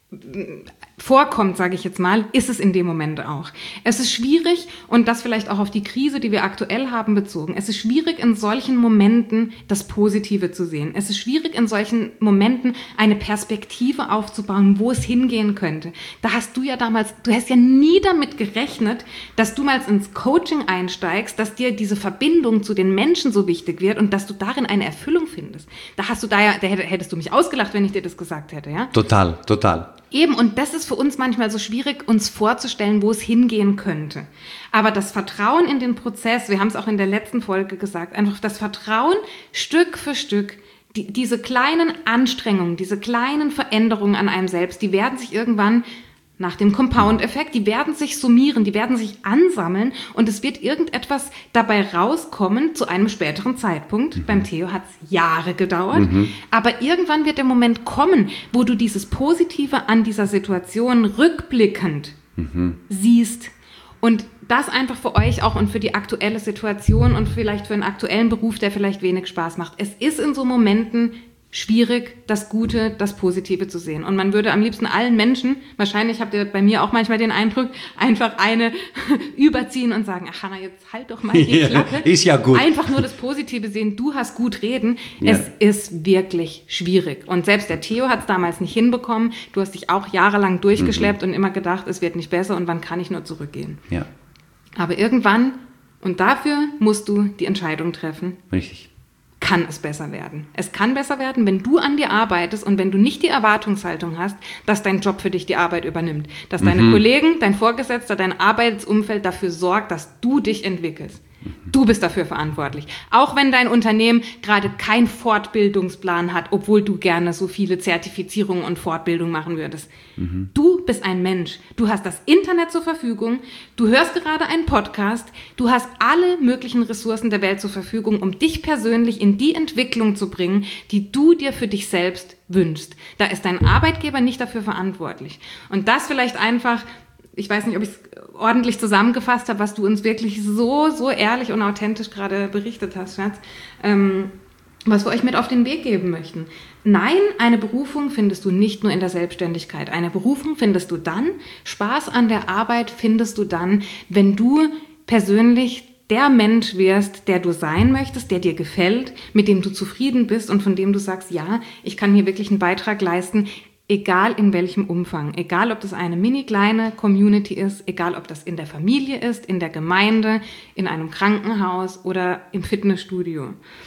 vorkommt, sage ich jetzt mal, ist es in dem Moment auch. Es ist schwierig, und das vielleicht auch auf die Krise, die wir aktuell haben, bezogen, es ist schwierig, in solchen Momenten das Positive zu sehen. Es ist schwierig, in solchen Momenten eine Perspektive aufzubauen, wo es hingehen könnte. Da hast du ja damals, du hast ja nie damit gerechnet, dass du mal ins Coaching einsteigst, dass dir diese Verbindung zu den Menschen so wichtig wird und dass du darin eine Erfüllung findest. Da hast du da ja, da hättest du mich ausgelacht, wenn ich dir das gesagt hätte, ja? Total, total. Eben, und das ist für uns manchmal so schwierig, uns vorzustellen, wo es hingehen könnte. Aber das Vertrauen in den Prozess, wir haben es auch in der letzten Folge gesagt, einfach das Vertrauen Stück für Stück, die, diese kleinen Anstrengungen, diese kleinen Veränderungen an einem selbst, die werden sich irgendwann nach dem Compound-Effekt, die werden sich summieren, die werden sich ansammeln und es wird irgendetwas dabei rauskommen zu einem späteren Zeitpunkt. Mhm. Beim Theo hat es Jahre gedauert, mhm. aber irgendwann wird der Moment kommen, wo du dieses Positive an dieser Situation rückblickend mhm. siehst. Und das einfach für euch auch und für die aktuelle Situation und vielleicht für einen aktuellen Beruf, der vielleicht wenig Spaß macht. Es ist in so Momenten schwierig, das Gute, das Positive zu sehen. Und man würde am liebsten allen Menschen, wahrscheinlich habt ihr bei mir auch manchmal den Eindruck, einfach eine überziehen und sagen, ach Hanna, jetzt halt doch mal die Klappe. Ist ja gut. Einfach nur das Positive sehen, du hast gut reden. Ja. Es ist wirklich schwierig. Und selbst der Theo hat es damals nicht hinbekommen. Du hast dich auch jahrelang durchgeschleppt mhm. und immer gedacht, es wird nicht besser und wann kann ich nur zurückgehen. Ja. Aber irgendwann, und dafür musst du die Entscheidung treffen. Richtig. Kann es besser werden. Es kann besser werden, wenn du an dir arbeitest und wenn du nicht die Erwartungshaltung hast, dass dein Job für dich die Arbeit übernimmt. Dass mhm. deine Kollegen, dein Vorgesetzter, dein Arbeitsumfeld dafür sorgt, dass du dich entwickelst. Du bist dafür verantwortlich. Auch wenn dein Unternehmen gerade keinen Fortbildungsplan hat, obwohl du gerne so viele Zertifizierungen und Fortbildungen machen würdest. Mhm. Du bist ein Mensch. Du hast das Internet zur Verfügung. Du hörst gerade einen Podcast. Du hast alle möglichen Ressourcen der Welt zur Verfügung, um dich persönlich in die Entwicklung zu bringen, die du dir für dich selbst wünschst. Da ist dein Arbeitgeber nicht dafür verantwortlich. Und das vielleicht einfach, ich weiß nicht, ob ich es ordentlich zusammengefasst habe, was du uns wirklich so, so ehrlich und authentisch gerade berichtet hast, Schatz, ähm, was wir euch mit auf den Weg geben möchten. Nein, eine Berufung findest du nicht nur in der Selbstständigkeit. Eine Berufung findest du dann, Spaß an der Arbeit findest du dann, wenn du persönlich der Mensch wirst, der du sein möchtest, der dir gefällt, mit dem du zufrieden bist und von dem du sagst, ja, ich kann hier wirklich einen Beitrag leisten, egal in welchem Umfang, egal ob das eine mini kleine Community ist, egal ob das in der Familie ist, in der Gemeinde, in einem Krankenhaus oder im Fitnessstudio.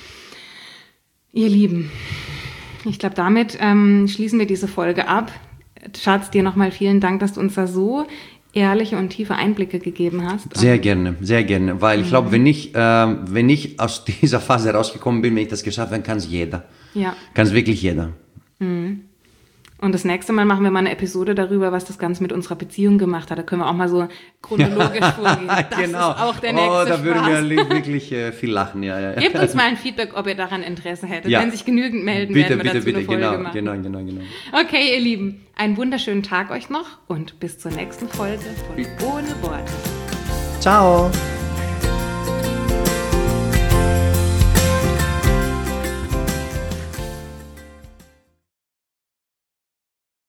Ihr Lieben, ich glaube, damit ähm, schließen wir diese Folge ab. Schatz, dir nochmal vielen Dank, dass du uns da so ehrliche und tiefe Einblicke gegeben hast. Sehr gerne, sehr gerne, weil ich glaube, wenn ich, äh, wenn ich aus dieser Phase rausgekommen bin, wenn ich das geschafft habe, kann es jeder. Ja. Kann es wirklich jeder. Mhm. Und das nächste Mal machen wir mal eine Episode darüber, was das Ganze mit unserer Beziehung gemacht hat. Da können wir auch mal so chronologisch vorgehen. Das genau. ist auch der nächste Oh, da Spaß. würden wir wirklich äh, viel lachen. Ja, ja, ja. Gebt uns mal ein Feedback, ob ihr daran Interesse hättet. Ja. Wenn sich genügend melden, Bitte, werden wir bitte, dazu bitte, eine Folge genau, machen. genau, genau, genau. Okay, ihr Lieben, einen wunderschönen Tag euch noch und bis zur nächsten Folge von Ohne Worte. Ciao.